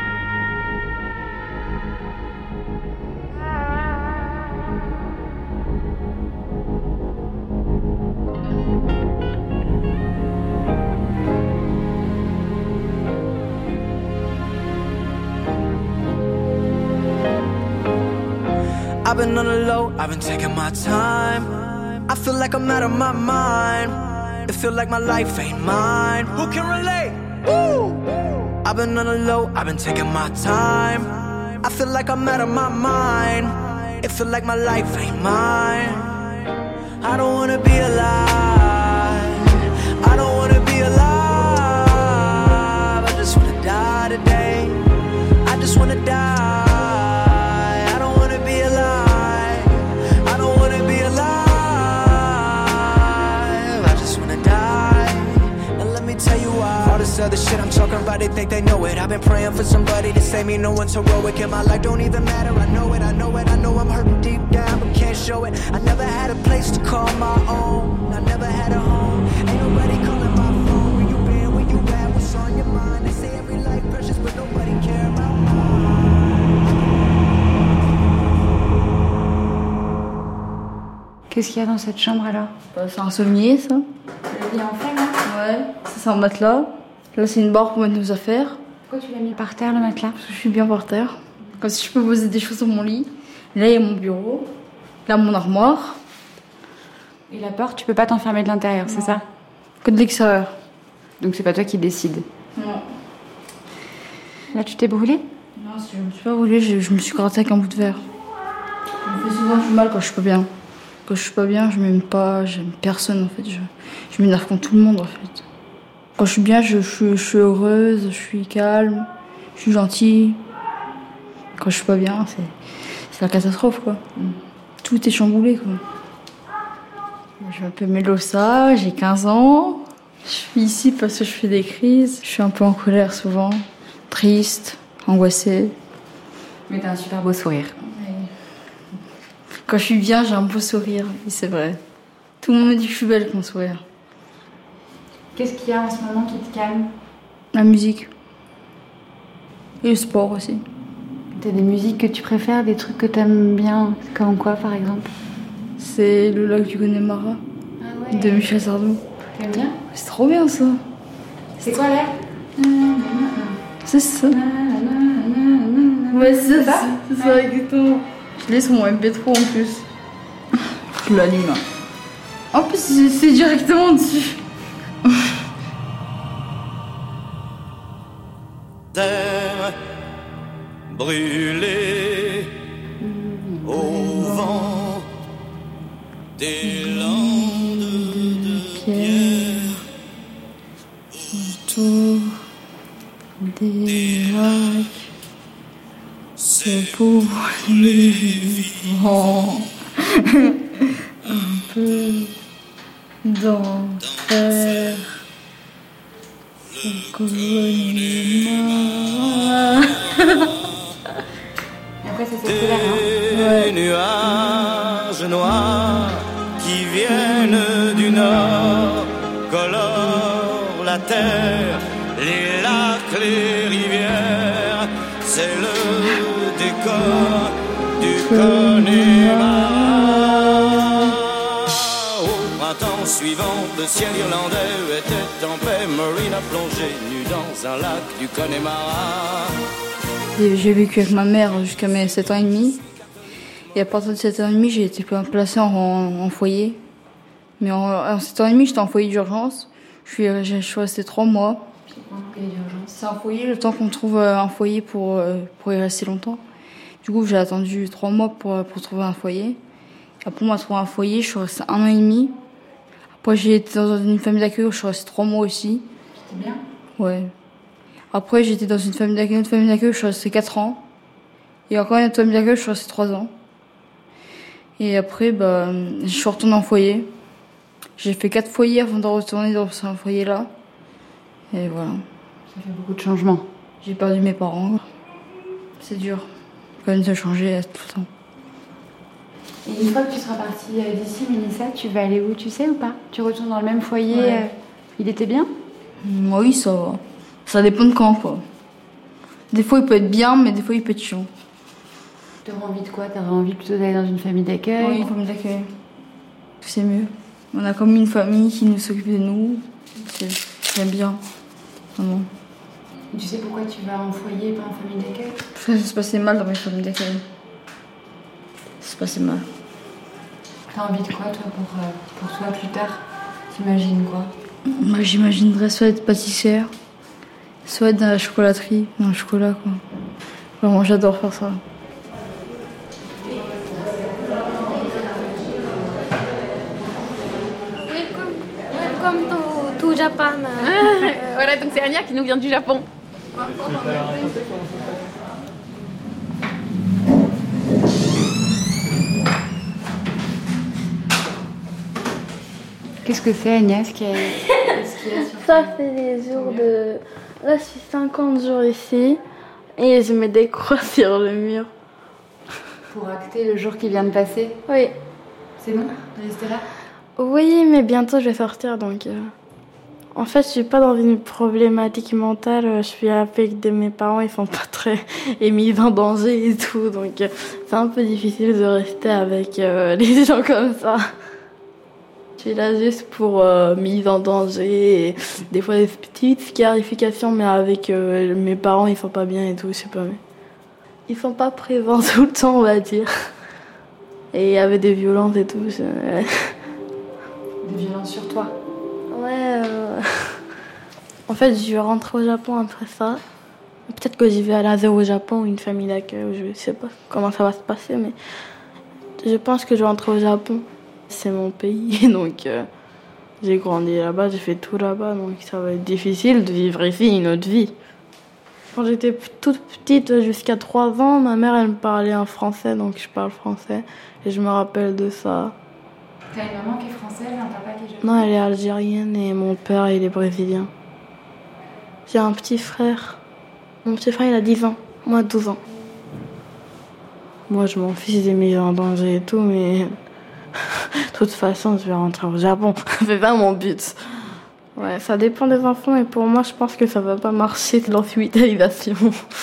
I've been on the low, I've been taking my time. I feel like I'm out of my mind. It feel like my life ain't mine. Who can relate? Woo! I've been on the low, I've been taking my time. I feel like I'm out of my mind. It feel like my life ain't mine. I don't wanna be alive. I don't wanna be alive. I just wanna die today. I just wanna die. Other shit I'm talking about, they think they know it. I've been praying for somebody to save me, no one's heroic. And my life don't even matter, I know it, I know it. I know I'm hurting deep down, but can't show it. I never had a place to call my own, I never had a home. Ain't nobody calling my phone. Where you been, where you at, what's on your mind? They say every life precious, but nobody cares. Qu'est-ce qu'il y a dans cette chambre alors? C'est un sommier, ça. Le lit en fait, là? Ouais. Ça, c'est un matelas. Là, c'est une barre pour mettre nos affaires. Pourquoi tu l'as mis par terre, le matelas? Parce que je suis bien par terre. Comme si je peux poser des choses sur mon lit. Là, il y a mon bureau. Là, mon armoire. Et la porte, tu peux pas t'enfermer de l'intérieur, c'est ça? Que de l'extérieur. Donc c'est pas toi qui décides? Non. Là, tu t'es brûlée? Non, je me suis pas brûlée, je me suis grattée avec un bout de verre. Ça me fait souvent du mal quand je suis pas bien. Quand je suis pas bien, je m'aime pas, j'aime personne en fait. Je m'énerve contre tout le monde en fait. Quand je suis bien, je suis heureuse, je suis calme, je suis gentille. Quand je suis pas bien, c'est la catastrophe quoi. Tout est chamboulé quoi. Je m'appelle Melosa, j'ai 15 ans. Je suis ici parce que je fais des crises. Je suis un peu en colère souvent, triste, angoissée. Mais t'as un super beau sourire. Quand je suis bien, j'ai un beau sourire, oui, c'est vrai. Tout le monde me dit que je suis belle avec mon sourire. Qu'est-ce qu'il y a en ce moment qui te calme? La musique. Et le sport aussi. T'as des musiques que tu préfères, des trucs que t'aimes bien? Comme quoi par exemple? C'est le lac du Connemara de Michel Sardou. T'aimes bien? C'est trop bien ça. C'est quoi l'air? C'est ça. Ouais, c'est ça. C'est ça, exactement. Je l'ai sur mon MP3 en plus. Je l'allume. En plus, c'est directement dessus. Terre brûlée au vent des landes de pierre autour des lacs. C'est pour les vivants. Un peu d'enfer. C'est Connemara. Après, c'est circulaire, hein? Des nuages noirs qui viennent du nord colorent la terre, les lacs, les rivières. C'est le décor du Connemara. Au printemps suivant, le ciel irlandais était en paix. Marine a plongé nue dans un lac du Connemara. J'ai vécu avec ma mère jusqu'à mes 7 ans et demi. Et à partir de 7 ans et demi, j'ai été placée en foyer. Mais en 7 ans et demi, j'étais en foyer d'urgence. Je suis restée 3 mois. C'est quoi un foyer d'urgence? C'est un foyer, le temps qu'on trouve un foyer pour y rester longtemps. Du coup, j'ai attendu 3 mois pour trouver un foyer. Après, on m'a trouvé un foyer, je suis restée 1 an et demi. Après, j'ai été dans une famille d'accueil où je suis restée 3 mois aussi. C'était bien? Ouais. Après, j'étais dans une famille d'accueil, je suis restée 4 ans. Et encore une autre famille d'accueil, je suis restée 3 ans. Et après, je suis retournée en foyer. J'ai fait 4 foyers avant de retourner dans ce foyer-là. Et voilà. Ça fait beaucoup de changements. J'ai perdu mes parents. C'est dur. Quand même, ça a changé tout le temps. Et une fois que tu seras partie d'ici, Mélissa, tu vas aller où, tu sais ou pas? Tu retournes dans le même foyer? Ouais. Il était bien? Oui, ça va. Ça dépend de quand, quoi. Des fois, il peut être bien, mais des fois, il peut être chiant. T'aurais envie de quoi? T'aurais envie plutôt d'aller dans une famille d'accueil? Oui, une famille d'accueil. C'est mieux. On a comme une famille qui nous s'occupe de nous. J'aime bien. Vraiment. Et tu sais pourquoi tu vas en foyer et pas en famille d'accueil? Parce que ça se passait mal dans mes familles d'accueil. Ça se passait mal. T'as envie de quoi, toi, pour toi plus tard? T'imagines quoi? Moi, j'imaginerais soit être pâtissière, soit être dans la chocolaterie, dans le chocolat, quoi. Vraiment, j'adore faire ça. Welcome to Japan. Voilà, donc c'est Anya qui nous vient du Japon. Qu'est-ce que c'est, Agnès, Ça fait des jours de... Là, je suis 50 jours ici et je mets des croix sur le mur. Pour acter le jour qui vient de passer? Oui. C'est bon de rester là? Oui, mais bientôt je vais sortir, donc En fait, je suis pas dans une problématique mentale. Je suis avec mes parents, ils sont pas très mis en danger et tout. Donc, c'est un peu difficile de rester avec les gens comme ça. Je suis là juste pour mise en danger et des fois des petites scarifications, mais avec mes parents, ils sont pas bien et tout, je sais pas. Mais ils sont pas présents tout le temps, on va dire. Et il y avait des violences et tout. Des violences sur toi? Ouais. En fait, je vais rentrer au Japon après ça. Peut-être que j'y vais à l'ASE au Japon ou une famille d'accueil, je sais pas comment ça va se passer, mais je pense que je vais rentrer au Japon. C'est mon pays, donc j'ai grandi là-bas, j'ai fait tout là-bas, donc ça va être difficile de vivre ici une autre vie. Quand j'étais toute petite, jusqu'à 3 ans, ma mère, elle me parlait en français, donc je parle français, et je me rappelle de ça. T'as une maman qui est française et un papa qui est japonais? Non, elle est algérienne et mon père, il est brésilien. J'ai un petit frère. Mon petit frère, il a 10 ans, moi 12 ans. Moi, je m'en fiche des mises en danger et tout, mais... De toute façon, je vais rentrer au Japon. C'est pas mon but. Ouais, ça dépend des enfants, et pour moi, je pense que ça va pas marcher, l'hospitalisation.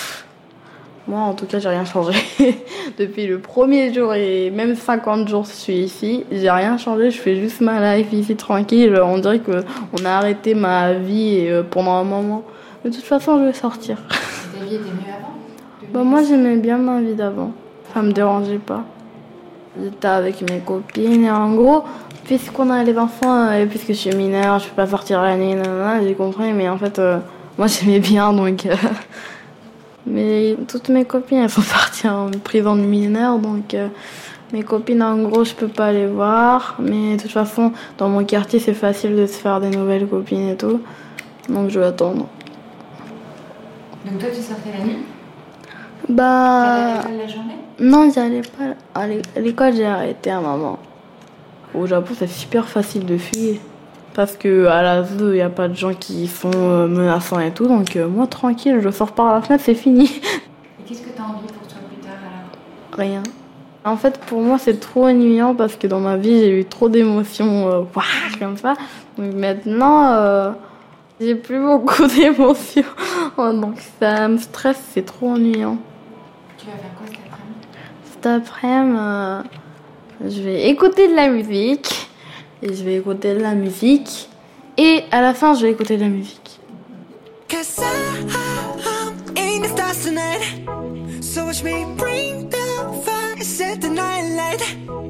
Moi, en tout cas, j'ai rien changé. Depuis le premier jour et même 50 jours, je suis ici. J'ai rien changé, je fais juste ma life ici tranquille. On dirait qu'on a arrêté ma vie pendant un moment. De toute façon, je vais sortir. Ta vie était mieux avant? Bah, moi, j'aimais bien ma vie d'avant. Ça me dérangeait pas. J'étais avec mes copines et en gros, puisqu'on a les enfants et puisque je suis mineure, je peux pas sortir la nuit, j'ai compris, mais en fait, moi j'aimais bien donc. Mais toutes mes copines elles sont parties en prison de mineur, donc mes copines en gros je peux pas les voir, mais de toute façon dans mon quartier c'est facile de se faire des nouvelles copines et tout, donc je vais attendre. Donc toi tu sortais la nuit? Bah. T'allais à l'école la journée? Non, j'allais pas à l'école, j'ai arrêté à un moment. Au Japon, c'est super facile de fuir. Parce que à la zoo, il n'y a pas de gens qui sont menaçants et tout. Donc moi, tranquille, je sors par la fenêtre, c'est fini. Et qu'est-ce que t'as envie pour toi plus tard alors? Rien. En fait, pour moi, c'est trop ennuyant parce que dans ma vie, j'ai eu trop d'émotions comme ça. Donc maintenant, j'ai plus beaucoup d'émotions. Donc ça me stresse, c'est trop ennuyant. Tu vas faire quoi cet après-midi? Cet après-midi, je vais écouter de la musique. Et je vais écouter de la musique. Et à la fin, je vais écouter de la musique. Cause I'm in the stars tonight. So watch me bring the fire, set the night light.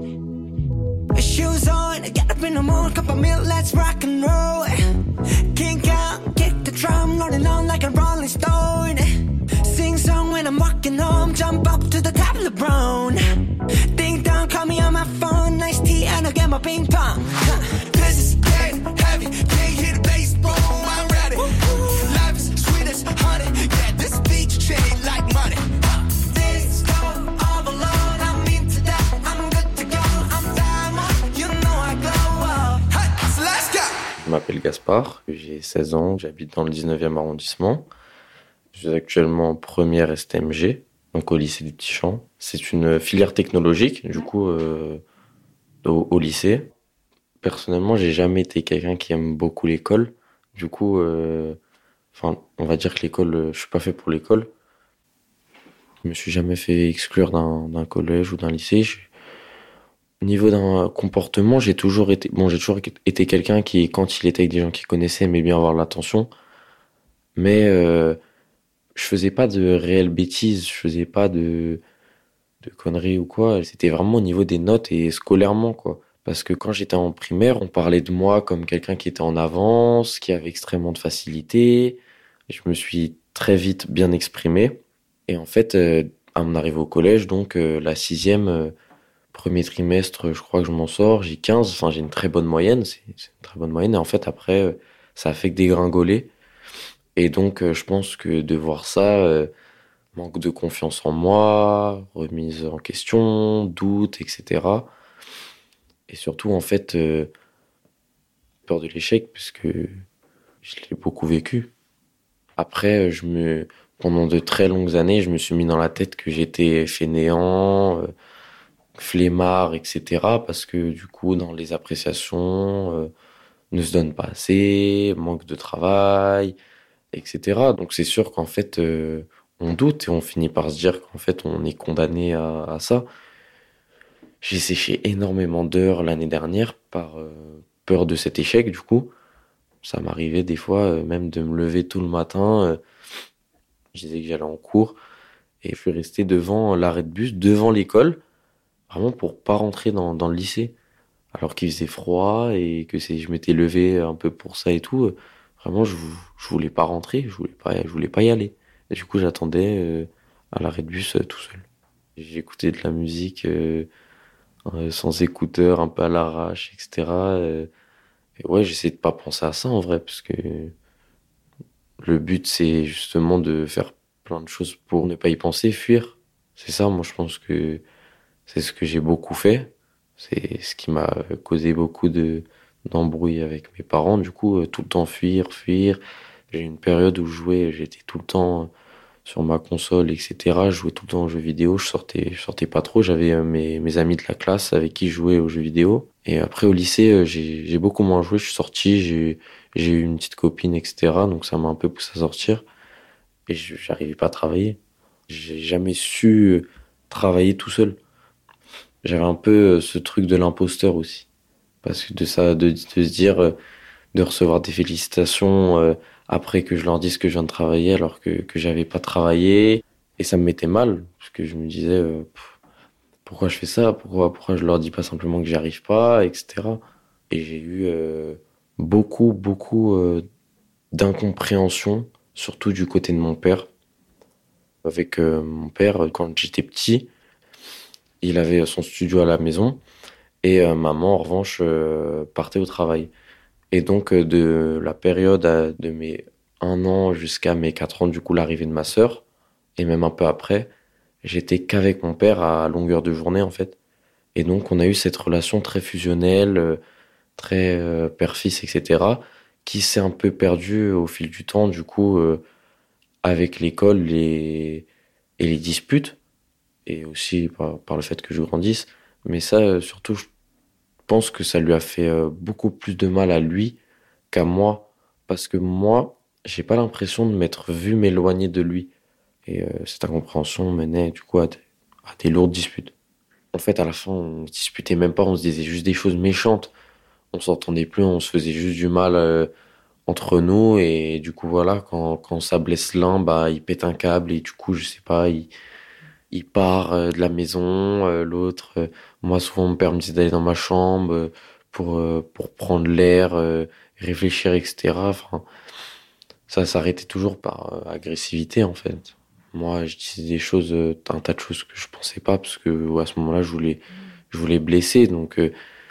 Shoes on, get up in the morning, cup of milk, let's rock and roll. Kink out, kick the drum, rolling on like a rolling stone. Sing song when I'm walking home, jump up to the top of the brown. Ding dong, call me on my phone, nice tea and I'll get my ping pong. This is getting heavy, can't hear the bass boom, I'm ready. Life is sweet as honey, yeah, this beach chain like money. This go all alone, I'm into that, I'm good to go, I'm diamond, you know I glow up. Hey, so let's go. Je m'appelle Gaspard, j'ai 16 ans, j'habite dans le 19e arrondissement. Je suis actuellement en première STMG, donc au lycée du Petit Champ. C'est une filière technologique, du coup, au lycée. Personnellement, j'ai jamais été quelqu'un qui aime beaucoup l'école. Du coup, on va dire que l'école, je suis pas fait pour l'école. Je me suis jamais fait exclure d'un collège ou d'un lycée. Au niveau d'un comportement, j'ai toujours été été quelqu'un qui, quand il était avec des gens qu'il connaissait, aimait bien avoir l'attention. Mais je faisais pas de réelles bêtises, je faisais pas de conneries ou quoi. C'était vraiment au niveau des notes et scolairement, quoi. Parce que quand j'étais en primaire, on parlait de moi comme quelqu'un qui était en avance, qui avait extrêmement de facilité. Je me suis très vite bien exprimé. Et en fait, à mon arrivée au collège, donc la 6e, premier trimestre, je crois que je m'en sors, j'ai 15, enfin j'ai une très bonne moyenne, c'est une très bonne moyenne. Et en fait, après, ça a fait que dégringoler. Et donc, je pense que de voir ça, manque de confiance en moi, remise en question, doute, etc. Et surtout, en fait, peur de l'échec, puisque je l'ai beaucoup vécu. Après, pendant de très longues années, je me suis mis dans la tête que j'étais fainéant, flemmard, etc. Parce que du coup, dans les appréciations, ne se donne pas assez, manque de travail, etc. Donc c'est sûr qu'en fait, on doute et on finit par se dire qu'en fait, on est condamné à ça. J'ai séché énormément d'heures l'année dernière par peur de cet échec, du coup. Ça m'arrivait des fois même de me lever tout le matin. Je disais que j'allais en cours et je suis resté devant l'arrêt de bus, devant l'école, vraiment pour pas rentrer dans le lycée. Alors qu'il faisait froid et que je m'étais levé un peu pour ça et tout. Vraiment, je voulais pas rentrer, je voulais pas y aller. Et du coup, j'attendais à l'arrêt de bus tout seul. J'écoutais de la musique sans écouteurs, un peu à l'arrache, etc. Et ouais, j'essayais de pas penser à ça en vrai, parce que le but, c'est justement de faire plein de choses pour ne pas y penser, fuir. C'est ça, moi, je pense que c'est ce que j'ai beaucoup fait. C'est ce qui m'a causé beaucoup d'embrouilles avec mes parents. Du coup, tout le temps fuir. J'ai eu une période où j'étais tout le temps sur ma console, etc. Je jouais tout le temps aux jeux vidéo. Je sortais pas trop. J'avais mes amis de la classe avec qui je jouais aux jeux vidéo. Et après, au lycée, j'ai beaucoup moins joué. Je suis sorti, j'ai eu une petite copine, etc. Donc ça m'a un peu poussé à sortir. Et j'arrivais pas à travailler. J'ai jamais su travailler tout seul. J'avais un peu ce truc de l'imposteur aussi. Parce que de se dire, de recevoir des félicitations après que je leur dise que je viens de travailler alors que j'avais pas travaillé. Et ça me mettait mal, parce que je me disais, pourquoi je fais ça? Pourquoi je leur dis pas simplement que j'y arrive pas, etc. Et j'ai eu beaucoup d'incompréhension, surtout du côté de mon père. Avec mon père, quand j'étais petit, il avait son studio à la maison et maman, en revanche, partait au travail. Et donc, de la période de mes 1 an jusqu'à mes 4 ans, du coup, l'arrivée de ma sœur, et même un peu après, j'étais qu'avec mon père à longueur de journée, en fait. Et donc, on a eu cette relation très fusionnelle, très père-fils, etc., qui s'est un peu perdue au fil du temps, du coup, avec l'école et les disputes. Et aussi par le fait que je grandisse. Mais ça, surtout, je pense que ça lui a fait beaucoup plus de mal à lui qu'à moi. Parce que moi, j'ai pas l'impression de m'être vu m'éloigner de lui. Et cette incompréhension menait du coup à des lourdes disputes. En fait, à la fin, on se disputait même pas, on se disait juste des choses méchantes. On s'entendait plus, on se faisait juste du mal entre nous. Et du coup, voilà, quand ça blesse l'un, bah, il pète un câble et du coup, je sais pas, il part de la maison, l'autre, moi souvent mon père me disait d'aller dans ma chambre pour prendre l'air, réfléchir, etc. Enfin, ça s'arrêtait toujours par agressivité en fait. Moi je disais des choses, un tas de choses que je pensais pas parce que à ce moment-là je voulais blesser, donc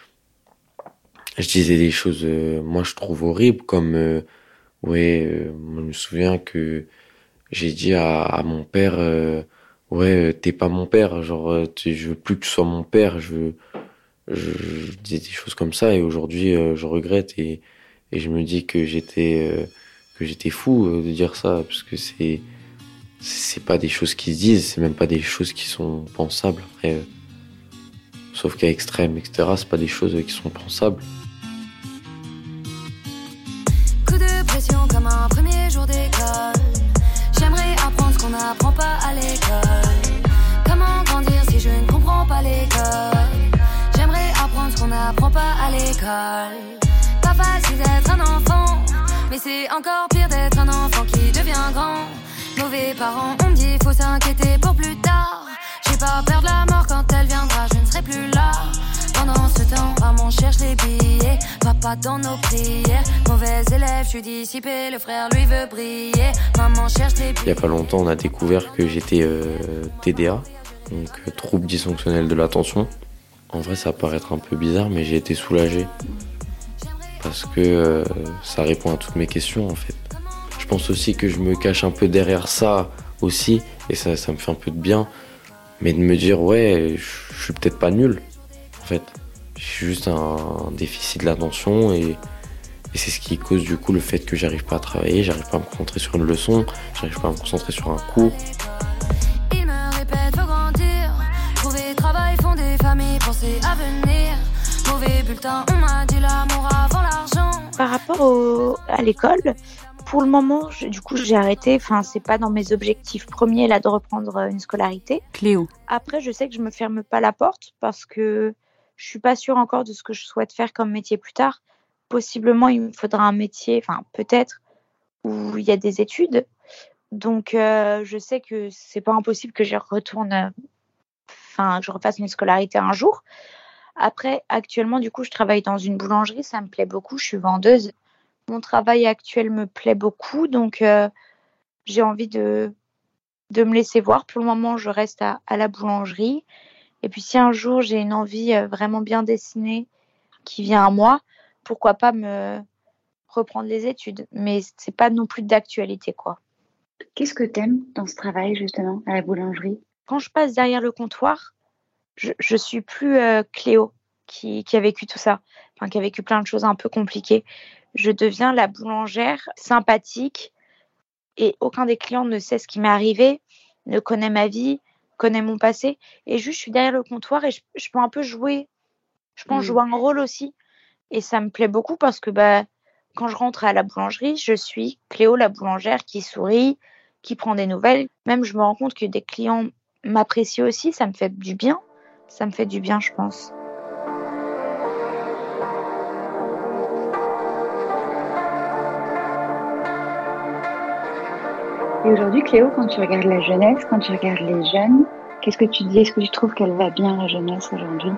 je disais des choses moi je trouve horribles comme je me souviens que j'ai dit à mon père t'es pas mon père, genre je veux plus que tu sois mon père, je disais des choses comme ça et aujourd'hui je regrette et je me dis que j'étais fou de dire ça parce que c'est pas des choses qui se disent, c'est même pas des choses qui sont pensables après sauf qu'à extrême, etc., c'est pas des choses qui sont pensables. Coup de pression comme un premier jour d'école. J'aimerais apprendre ce qu'on n'apprend pas à l'école. Comment grandir si je ne comprends pas l'école? J'aimerais apprendre ce qu'on n'apprend pas à l'école. Pas facile d'être un enfant, mais c'est encore pire d'être un enfant qui devient grand. Mauvais parents, on me dit faut s'inquiéter pour plus tard. J'ai pas peur de la mort quand elle viendra, je ne serai plus là. Pendant ce temps, maman cherche les billets, papa dans nos prières. Mauvais élève, je suis dissipé, le frère lui veut briller. Maman cherche les billets. Il y a pas longtemps, on a découvert que j'étais TDA, donc trouble dysfonctionnel de l'attention. En vrai, ça va paraître un peu bizarre, mais j'ai été soulagé. Parce que ça répond à toutes mes questions, en fait. Je pense aussi que je me cache un peu derrière ça aussi, et ça me fait un peu de bien. Mais de me dire, ouais, je suis peut-être pas nul. En fait, j'ai juste un déficit de l'attention et c'est ce qui cause du coup le fait que j'arrive pas à travailler, j'arrive pas à me concentrer sur une leçon, j'arrive pas à me concentrer sur un cours. Il me répète, faut grandir, trouver travail, fonder famille, penser à venir. Mauvais bulletin, on m'a dit l'amour avant l'argent. par rapport à l'école, pour le moment, j'ai arrêté. Enfin, c'est pas dans mes objectifs premiers là de reprendre une scolarité. Cléo. Après, je sais que je me ferme pas la porte parce que je suis pas sûre encore de ce que je souhaite faire comme métier plus tard. Possiblement, il me faudra un métier, enfin peut-être, où il y a des études. Donc, je sais que c'est pas impossible que je retourne, que je refasse une scolarité un jour. Après, actuellement, du coup, je travaille dans une boulangerie, ça me plaît beaucoup, je suis vendeuse. Mon travail actuel me plaît beaucoup, donc j'ai envie de me laisser voir. Pour le moment, je reste à la boulangerie. Et puis, si un jour, j'ai une envie vraiment bien dessinée qui vient à moi, pourquoi pas me reprendre les études. Mais c'est pas non plus d'actualité, quoi. Qu'est-ce que t'aimes dans ce travail, justement, à la boulangerie? Quand je passe derrière le comptoir, je suis plus Cléo qui a vécu tout ça, qui a vécu plein de choses un peu compliquées. Je deviens la boulangère sympathique et aucun des clients ne sait ce qui m'est arrivé, ne connaît ma vie, connaît mon passé. Et juste, je suis derrière le comptoir et je peux un peu jouer, jouer un rôle aussi. Et ça me plaît beaucoup parce que quand je rentre à la boulangerie, je suis Cléo, la boulangère qui sourit, qui prend des nouvelles. Même, je me rends compte que des clients m'apprécient aussi, ça me fait du bien. Ça me fait du bien, je pense. Et aujourd'hui, Cléo, quand tu regardes la jeunesse, quand tu regardes les jeunes, qu'est-ce que tu dis? Est-ce que tu trouves qu'elle va bien, la jeunesse, aujourd'hui?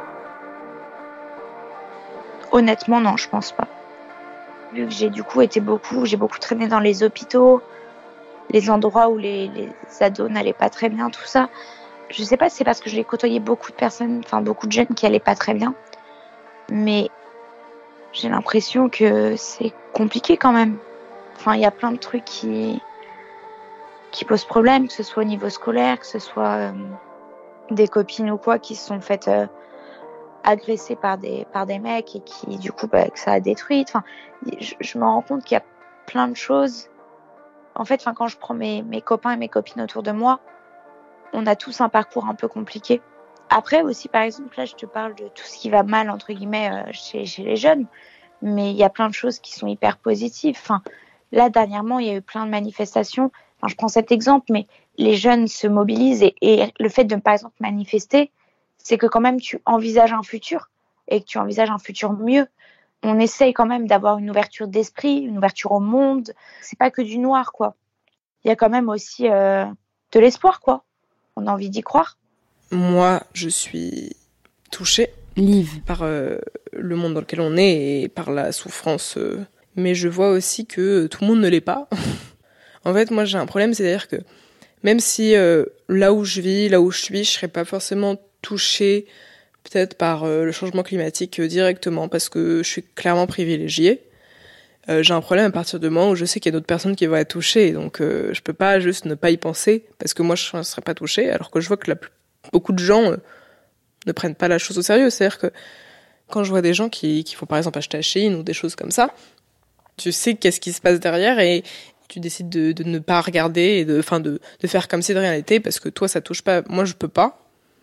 Honnêtement, non, je pense pas. Vu que j'ai beaucoup traîné dans les hôpitaux, les endroits où les ados n'allaient pas très bien, tout ça. Je sais pas si c'est parce que j'ai côtoyé beaucoup de personnes, beaucoup de jeunes qui allaient pas très bien. Mais j'ai l'impression que c'est compliqué quand même. Il y a plein de trucs qui posent problème, que ce soit au niveau scolaire, que ce soit des copines ou quoi qui se sont faites agressées par des mecs et qui, du coup, que ça a détruit. Je me rends compte qu'il y a plein de choses. En fait, quand je prends mes copains et mes copines autour de moi, on a tous un parcours un peu compliqué. Après aussi, par exemple, là, je te parle de tout ce qui va mal, entre guillemets, chez les jeunes. Mais il y a plein de choses qui sont hyper positives. Là, dernièrement, il y a eu plein de manifestations. Je prends cet exemple, mais les jeunes se mobilisent. Et le fait de, par exemple, manifester, c'est que quand même, tu envisages un futur. Et que tu envisages un futur mieux. On essaye quand même d'avoir une ouverture d'esprit, une ouverture au monde. C'est pas que du noir, quoi. Il y a quand même aussi de l'espoir, quoi. On a envie d'y croire. Moi, je suis touchée par le monde dans lequel on est et par la souffrance. Mais je vois aussi que tout le monde ne l'est pas. En fait, moi, j'ai un problème, c'est-à-dire que même si là où je vis, là où je suis, je serais pas forcément touchée peut-être par le changement climatique directement parce que je suis clairement privilégiée. J'ai un problème à partir du moment où je sais qu'il y a d'autres personnes qui vont être touchées, donc je peux pas juste ne pas y penser parce que moi je ne serais pas touchée, alors que je vois que beaucoup de gens ne prennent pas la chose au sérieux. C'est-à-dire que quand je vois des gens qui font par exemple acheter à Shein ou des choses comme ça, tu sais qu'est-ce qui se passe derrière et tu décides de ne pas regarder et de faire comme si de rien n'était parce que toi ça touche pas, moi je peux pas.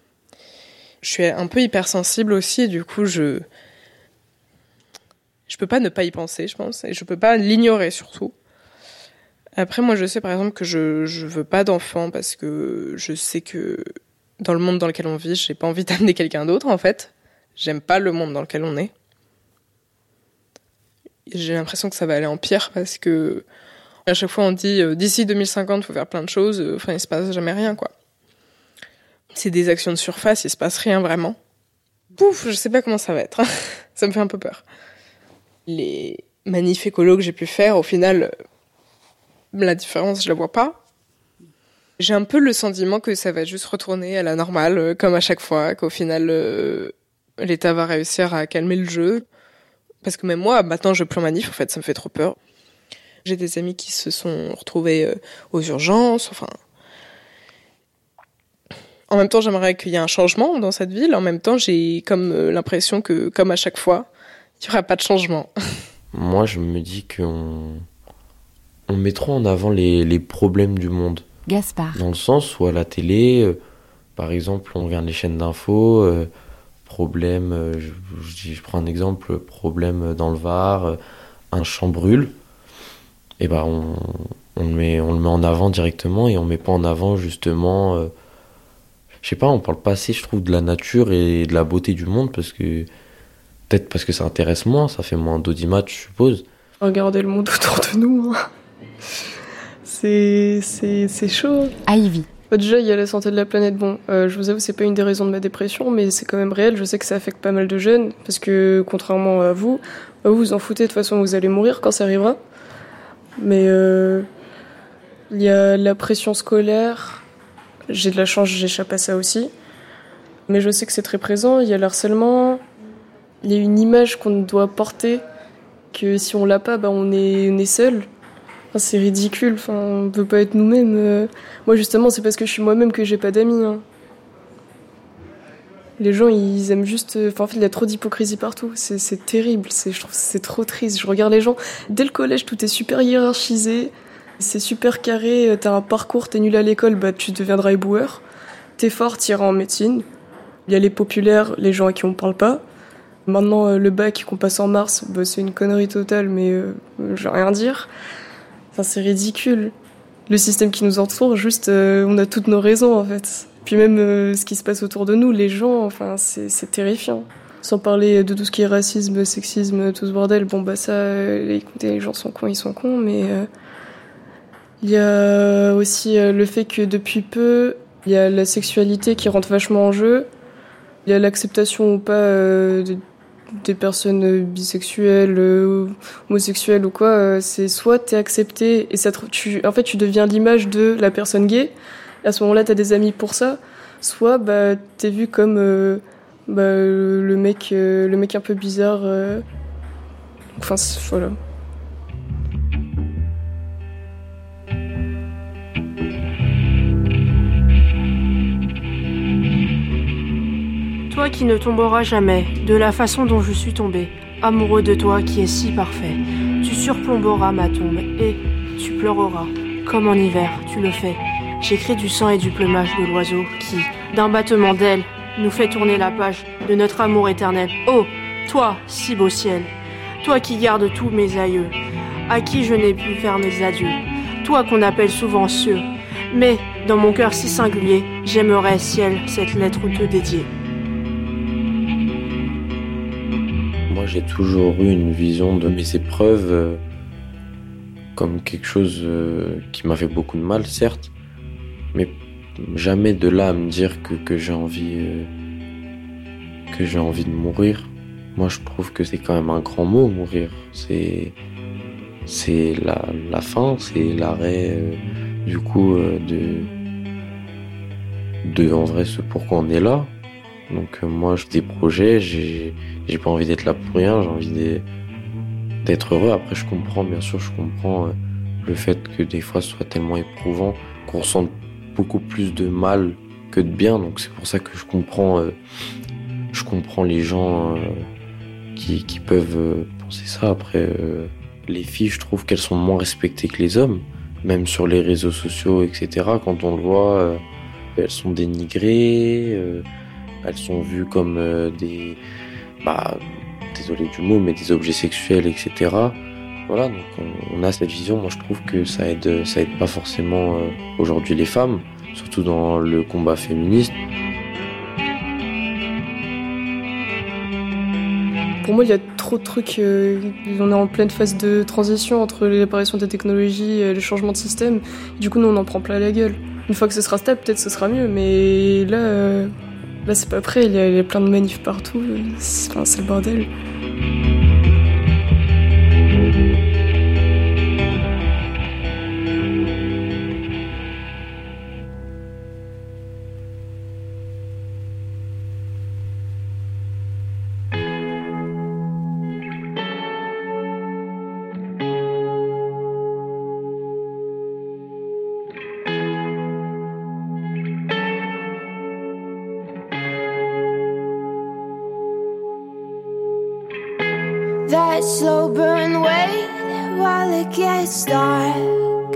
Je suis un peu hypersensible aussi et du coup je peux pas ne pas y penser, je pense, et je peux pas l'ignorer surtout. Après, moi, je sais par exemple que je veux pas d'enfant parce que je sais que dans le monde dans lequel on vit, j'ai pas envie d'amener quelqu'un d'autre, en fait. J'aime pas le monde dans lequel on est. J'ai l'impression que ça va aller en pire parce que à chaque fois on dit d'ici 2050, faut faire plein de choses, il se passe jamais rien, quoi. C'est des actions de surface, il se passe rien vraiment. Pouf, je sais pas comment ça va être. Ça me fait un peu peur. Les manifs écolos que j'ai pu faire, au final, la différence, je la vois pas. J'ai un peu le sentiment que ça va juste retourner à la normale, comme à chaque fois, qu'au final, l'État va réussir à calmer le jeu. Parce que même moi, maintenant, je veux plus en manif, en fait, ça me fait trop peur. J'ai des amis qui se sont retrouvés aux urgences, En même temps, j'aimerais qu'il y ait un changement dans cette ville. En même temps, j'ai comme l'impression que, comme à chaque fois, il n'y aura pas de changement. Moi, je me dis qu'on met trop en avant les problèmes du monde. Gaspard. Dans le sens où à la télé, par exemple, on regarde les chaînes d'infos, problème, je prends un exemple, problème dans le Var, un champ brûle, et ben on le met en avant directement et on met pas en avant justement, je sais pas, on parle pas assez, je trouve, de la nature et de la beauté du monde peut-être parce que ça intéresse moins, ça fait moins d'audimat, je suppose. Regardez le monde autour de nous, hein. C'est chaud. Ivy. Déjà, il y a la santé de la planète. Bon, je vous avoue, c'est pas une des raisons de ma dépression, mais c'est quand même réel. Je sais que ça affecte pas mal de jeunes, parce que contrairement à vous vous en foutez, de toute façon, vous allez mourir quand ça arrivera. Mais il y a la pression scolaire. J'ai de la chance, j'échappe à ça aussi. Mais je sais que c'est très présent. Il y a le harcèlement. Il y a une image qu'on doit porter, que si on l'a pas, on est seul. Enfin, c'est ridicule, on peut pas être nous-mêmes. Moi, justement, c'est parce que je suis moi-même que j'ai pas d'amis. Hein. Les gens, ils aiment juste... en fait, il y a trop d'hypocrisie partout. C'est terrible, je trouve que c'est trop triste. Je regarde les gens, dès le collège, tout est super hiérarchisé. C'est super carré, t'as un parcours, t'es nul à l'école, tu deviendras éboueur. T'es fort, t'iras en médecine. Il y a les populaires, les gens à qui on parle pas. Maintenant, le bac qu'on passe en mars, c'est une connerie totale, mais je vais rien dire. Enfin, c'est ridicule. Le système qui nous entoure, juste, on a toutes nos raisons, en fait. Puis même ce qui se passe autour de nous, les gens, c'est terrifiant. Sans parler de tout ce qui est racisme, sexisme, tout ce bordel. Écoutez, les gens sont cons, ils sont cons, mais il y a aussi le fait que depuis peu, il y a la sexualité qui rentre vachement en jeu. Il y a l'acceptation ou pas des personnes bisexuelles, homosexuelles ou quoi. C'est soit t'es accepté et tu deviens l'image de la personne gay. À ce moment-là, t'as des amis pour ça. Soit t'es vu comme le mec un peu bizarre. Voilà. Toi qui ne tomberas jamais, de la façon dont je suis tombée, amoureux de toi qui est si parfait, tu surplomberas ma tombe et tu pleureras, comme en hiver, tu le fais. J'écris du sang et du plumage de l'oiseau qui, d'un battement d'ailes, nous fait tourner la page de notre amour éternel. Oh, toi, si beau ciel, toi qui gardes tous mes aïeux, à qui je n'ai pu faire mes adieux, toi qu'on appelle souvent cieux, mais dans mon cœur si singulier, j'aimerais, ciel, cette lettre te dédier. Moi, j'ai toujours eu une vision de mes épreuves comme quelque chose qui m'a fait beaucoup de mal, certes, mais jamais de là à me dire que j'ai envie de mourir. Moi, je trouve que c'est quand même un grand mot, mourir. C'est la fin, c'est l'arrêt du coup de en vrai ce pourquoi on est là. Donc moi j'ai des projets, j'ai pas envie d'être là pour rien, j'ai envie d'être heureux. Après je comprends le fait que des fois ce soit tellement éprouvant qu'on ressente beaucoup plus de mal que de bien. Donc c'est pour ça que je comprends les gens qui peuvent penser ça. Après les filles, je trouve qu'elles sont moins respectées que les hommes, même sur les réseaux sociaux, etc. Quand on le voit, elles sont dénigrées. Elles sont vues comme désolé du mot, mais des objets sexuels, etc. Voilà, donc on a cette vision. Moi, je trouve que ça aide pas forcément aujourd'hui les femmes, surtout dans le combat féministe. Pour moi, il y a trop de trucs. On est en pleine phase de transition entre l'apparition des technologies et le changement de système. Du coup, nous, on en prend plein la gueule. Une fois que ce sera stable, peut-être ce sera mieux, mais là, c'est pas prêt. Il y a plein de manifs partout. C'est le bordel. That slow burn wait while it gets dark.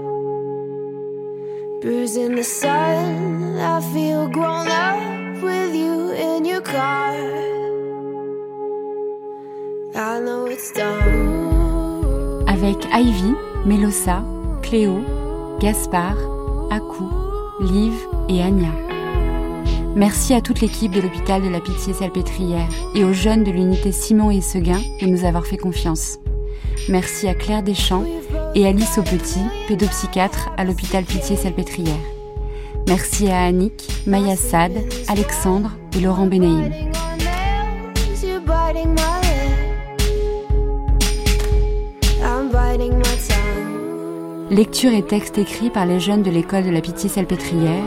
Bruising the sun, I feel grown up with you in your car. I know it's dumb. avec Ivy, Mélossa, Cléo, Gaspard, Akou, Liv et Anya. Merci à toute l'équipe de l'hôpital de la Pitié-Salpêtrière et aux jeunes de l'unité Simon et Seguin de nous avoir fait confiance. Merci à Claire Deschamps et Alice Aupetit, pédopsychiatre à l'hôpital Pitié-Salpêtrière. Merci à Annick, Maya Sad, Alexandre et Laurent Benaïm. Lecture et texte écrits par les jeunes de l'école de la Pitié-Salpêtrière.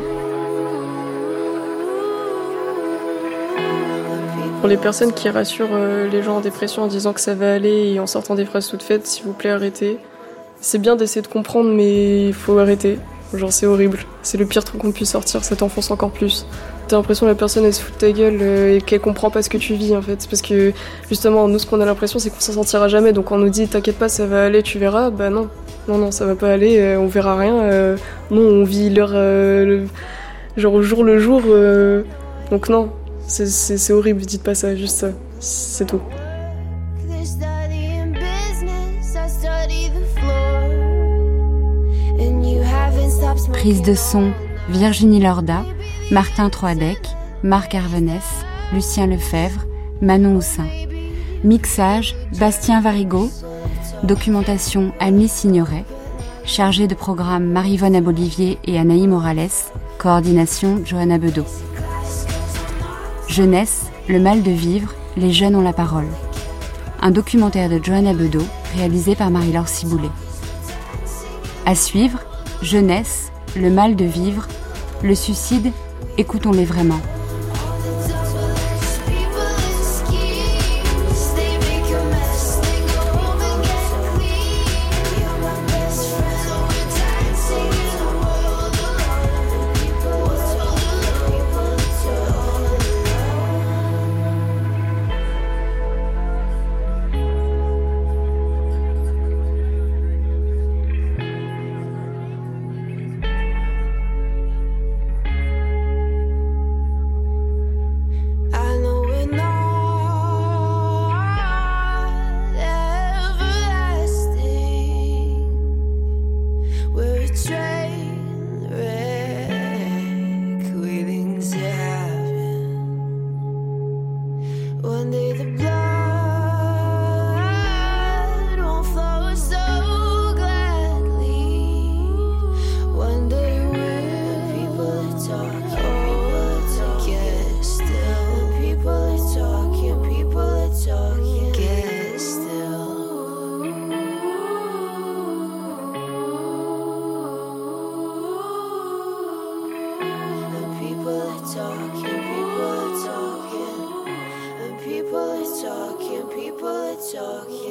Pour les personnes qui rassurent les gens en dépression en disant que ça va aller et en sortant des phrases toutes faites, s'il vous plaît, arrêtez. C'est bien d'essayer de comprendre, mais il faut arrêter. Genre, c'est horrible. C'est le pire truc qu'on puisse sortir, ça t'enfonce encore plus. T'as l'impression que la personne, elle se fout de ta gueule et qu'elle comprend pas ce que tu vis, en fait. Parce que, justement, nous, ce qu'on a l'impression, c'est qu'on s'en sortira jamais. Donc, on nous dit, t'inquiète pas, ça va aller, tu verras. Bah non. Non, ça va pas aller, on verra rien. Non, on vit l'heure, genre au jour le jour. Donc non. C'est horrible, dites pas ça, juste ça. C'est tout. Prise de son, Virginie Lorda, Martin Troadec, Marc Arvenès, Lucien Lefebvre, Manon Houssin. Mixage, Bastien Varigo. Documentation, Annie Signoret. Chargée de programme, Marie-Vonne Abolivier et Anaïs Morales. Coordination, Johanna Bedeau. Jeunesse, le mal de vivre, les jeunes ont la parole. Un documentaire de Johanna Bedeau, réalisé par Marie-Laure Ciboulet. À suivre, Jeunesse, le mal de vivre, le suicide, écoutons-les vraiment. People are talking.